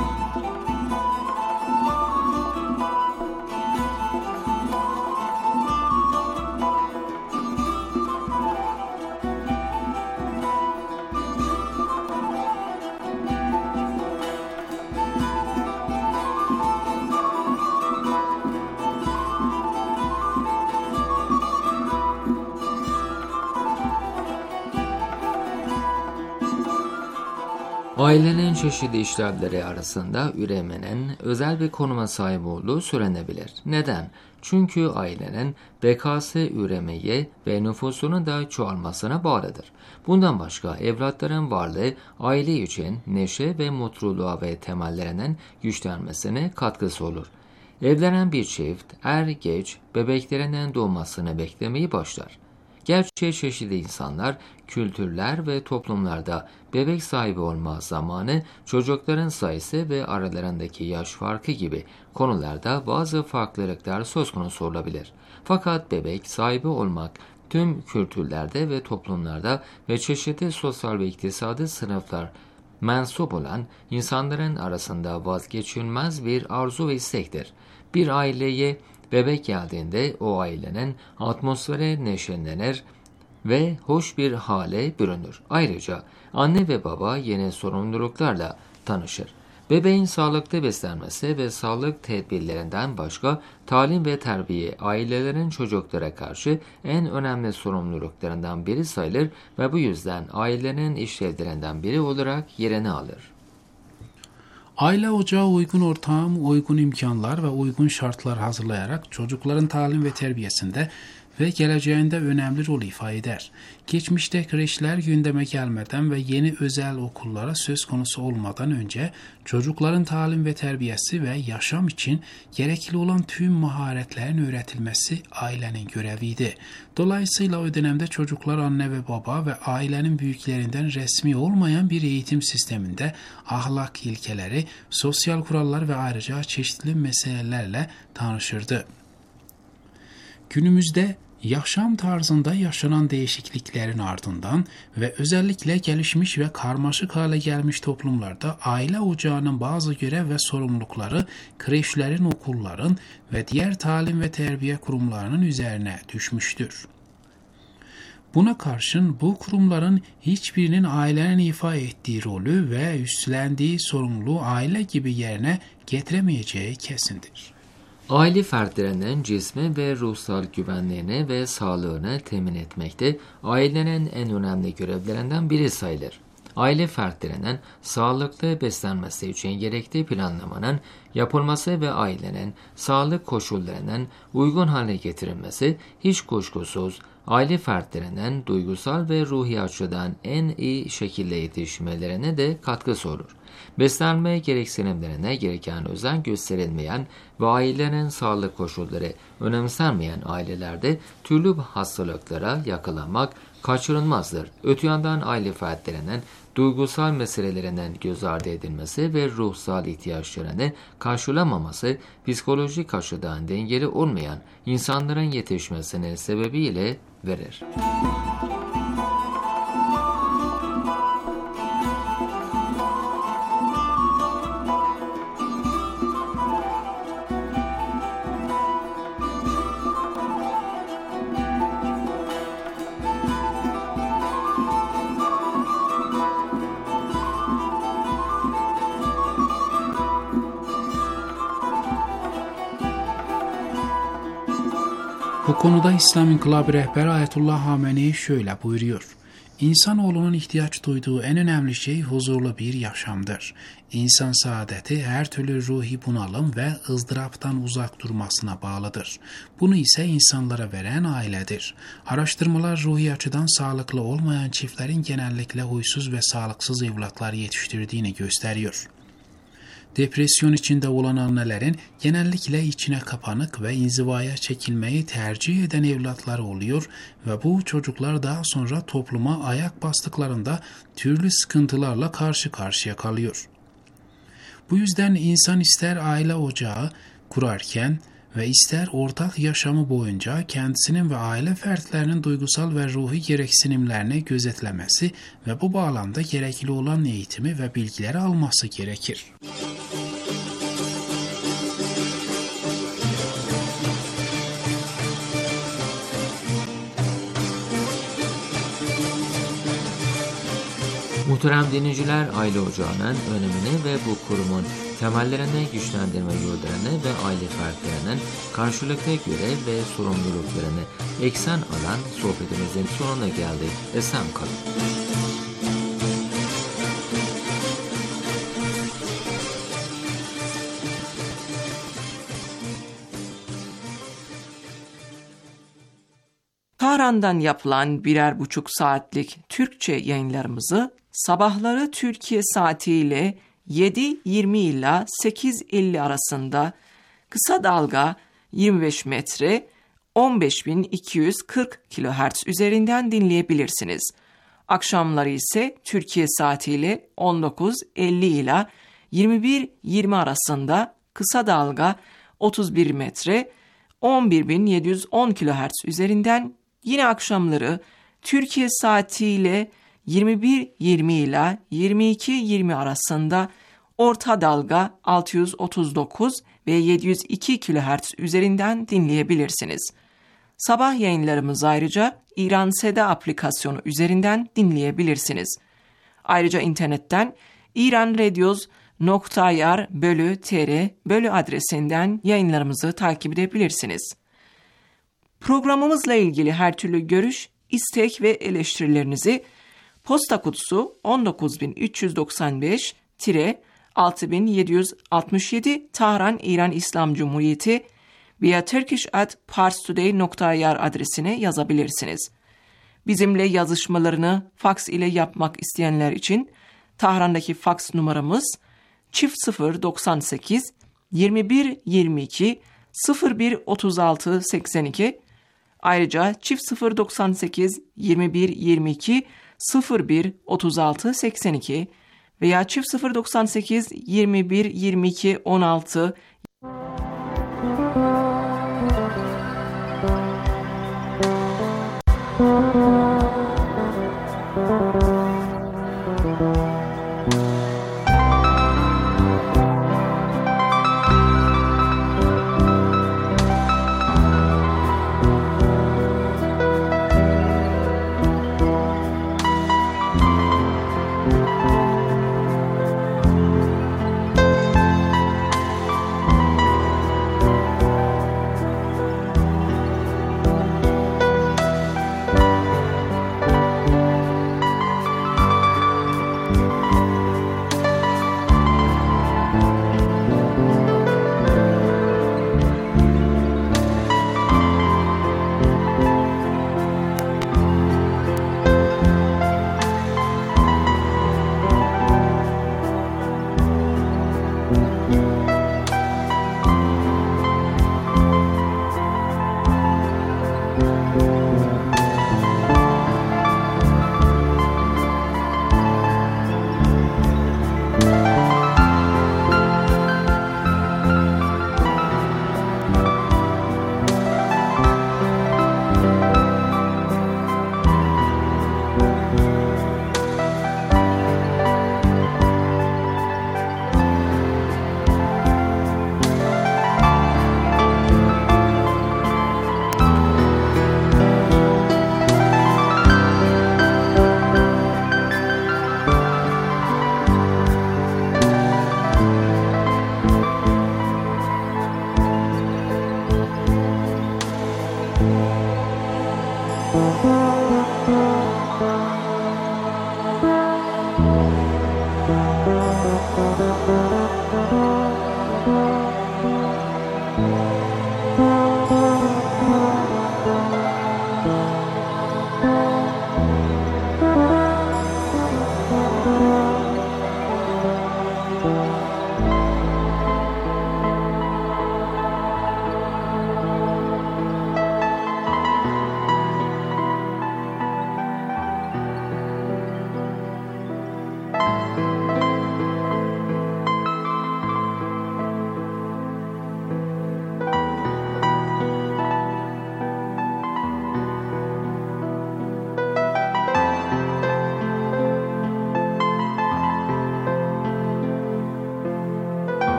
Ailenin çeşitli işlevleri arasında üremenin özel bir konuma sahip olduğu söylenebilir. Neden? Çünkü ailenin bekası üremeye ve nüfusunun da çoğalmasına bağlıdır. Bundan başka evlatların varlığı aile için neşe ve mutluluğa ve temellerinin güçlenmesine katkısı olur. Evlenen bir çift er geç bebeklerinin doğmasını beklemeyi başlar. Gerçi çeşitli insanlar, kültürler ve toplumlarda bebek sahibi olma zamanı, çocukların sayısı ve aralarındaki yaş farkı gibi konularda bazı farklılıklar söz konusu olabilir. Fakat bebek sahibi olmak tüm kültürlerde ve toplumlarda ve çeşitli sosyal ve iktisadi sınıflar mensup olan insanların arasında vazgeçilmez bir arzu ve istektir. Bir aileye bebek geldiğinde o ailenin atmosferi neşelenir ve hoş bir hale bürünür. Ayrıca anne ve baba yeni sorumluluklarla tanışır. Bebeğin sağlıklı beslenmesi ve sağlık tedbirlerinden başka talim ve terbiye ailelerin çocuklara karşı en önemli sorumluluklarından biri sayılır ve bu yüzden ailenin işlevlerinden biri olarak yerini alır. Aile ocağı uygun ortam, uygun imkanlar ve uygun şartlar hazırlayarak çocukların talim ve terbiyesinde ve geleceğinde önemli rol ifade eder. Geçmişte kreşler gündeme gelmeden ve yeni özel okullara söz konusu olmadan önce çocukların talim ve terbiyesi ve yaşam için gerekli olan tüm maharetlerin öğretilmesi ailenin göreviydi. Dolayısıyla o dönemde çocuklar anne ve baba ve ailenin büyüklerinden resmi olmayan bir eğitim sisteminde ahlak ilkeleri, sosyal kurallar ve ayrıca çeşitli meselelerle tanışırdı. Günümüzde yaşam tarzında yaşanan değişikliklerin ardından ve özellikle gelişmiş ve karmaşık hale gelmiş toplumlarda aile ocağının bazı görev ve sorumlulukları kreşlerin, okulların ve diğer talim ve terbiye kurumlarının üzerine düşmüştür. Buna karşın bu kurumların hiçbirinin ailenin ifade ettiği rolü ve üstlendiği sorumluluğu aile gibi yerine getiremeyeceği kesindir. Aile fertlerinin cismi ve ruhsal güvenliğini ve sağlığını temin etmekte ailenin en önemli görevlerinden biri sayılır. Aile fertlerinin sağlıklı beslenmesi için gerekli planlamanın yapılması ve ailenin sağlık koşullarının uygun hale getirilmesi hiç kuşkusuz aile fertlerinin duygusal ve ruhi açıdan en iyi şekilde yetişmelerine de katkısı olur. Beslenme gereksinimlerine gereken özen gösterilmeyen ve ailenin sağlık koşulları önemsenmeyen ailelerde türlü hastalıklara yakalanmak kaçınılmazdır. Öte yandan aile fertlerinin duygusal meselelerinin göz ardı edilmesi ve ruhsal ihtiyaçlarını karşılamaması psikolojik açıdan dengeli olmayan insanların yetişmesinin sebebiyle verir. Bu konuda İslam İnkılabı rehberi Ayetullah Hamenei şöyle buyuruyor. İnsanoğlunun ihtiyaç duyduğu en önemli şey huzurlu bir yaşamdır. İnsan saadeti her türlü ruhi bunalım ve ızdıraptan uzak durmasına bağlıdır. Bunu ise insanlara veren ailedir. Araştırmalar ruhi açıdan sağlıklı olmayan çiftlerin genellikle huysuz ve sağlıksız evlatlar yetiştirdiğini gösteriyor. Depresyon içinde olan annelerin genellikle içine kapanık ve inzivaya çekilmeyi tercih eden evlatları oluyor ve bu çocuklar daha sonra topluma ayak bastıklarında türlü sıkıntılarla karşı karşıya kalıyor. Bu yüzden insan ister aile ocağı kurarken ve ister ortak yaşamı boyunca kendisinin ve aile fertlerinin duygusal ve ruhi gereksinimlerini gözetlemesi ve bu bağlamda gerekli olan eğitimi ve bilgileri alması gerekir. Muhterem dinleyiciler, aile ocağının önemini ve bu kurumun temellerini güçlendirme yollarını ve aile fertlerinin karşılıklı görev ve sorumluluklarını eksen alan sohbetimizin sonuna geldik. Esen kalın. Tahran'dan yapılan 1,5 saatlik Türkçe yayınlarımızı sabahları Türkiye saatiyle 7:20 ila 8:50 arasında kısa dalga 25 metre 15.240 kHz üzerinden dinleyebilirsiniz. Akşamları ise Türkiye saatiyle 19:50 ila 21:20 arasında kısa dalga 31 metre 11.710 kHz üzerinden, yine akşamları Türkiye saatiyle 21:20 ila 22:20 arasında orta dalga 639 ve 702 kHz üzerinden dinleyebilirsiniz. Sabah yayınlarımızı ayrıca İran Seda aplikasyonu üzerinden dinleyebilirsiniz. Ayrıca internetten iranradios.ir/tr adresinden yayınlarımızı takip edebilirsiniz. Programımızla ilgili her türlü görüş, istek ve eleştirilerinizi posta kutusu 19395-6767 Tahran İran İslam Cumhuriyeti veya turkish@parstoday.ir adresine yazabilirsiniz. Bizimle yazışmalarını faks ile yapmak isteyenler için Tahran'daki faks numaramız 0098 21 22 01 36 82. Ayrıca 0098 21 22 01 36 82 veya 0098 21 22 16.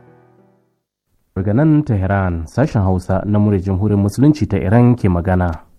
Daga nan Tehran, sashen Hausa na muryar Jamhuriyar Musulunci ta Iran ke magana.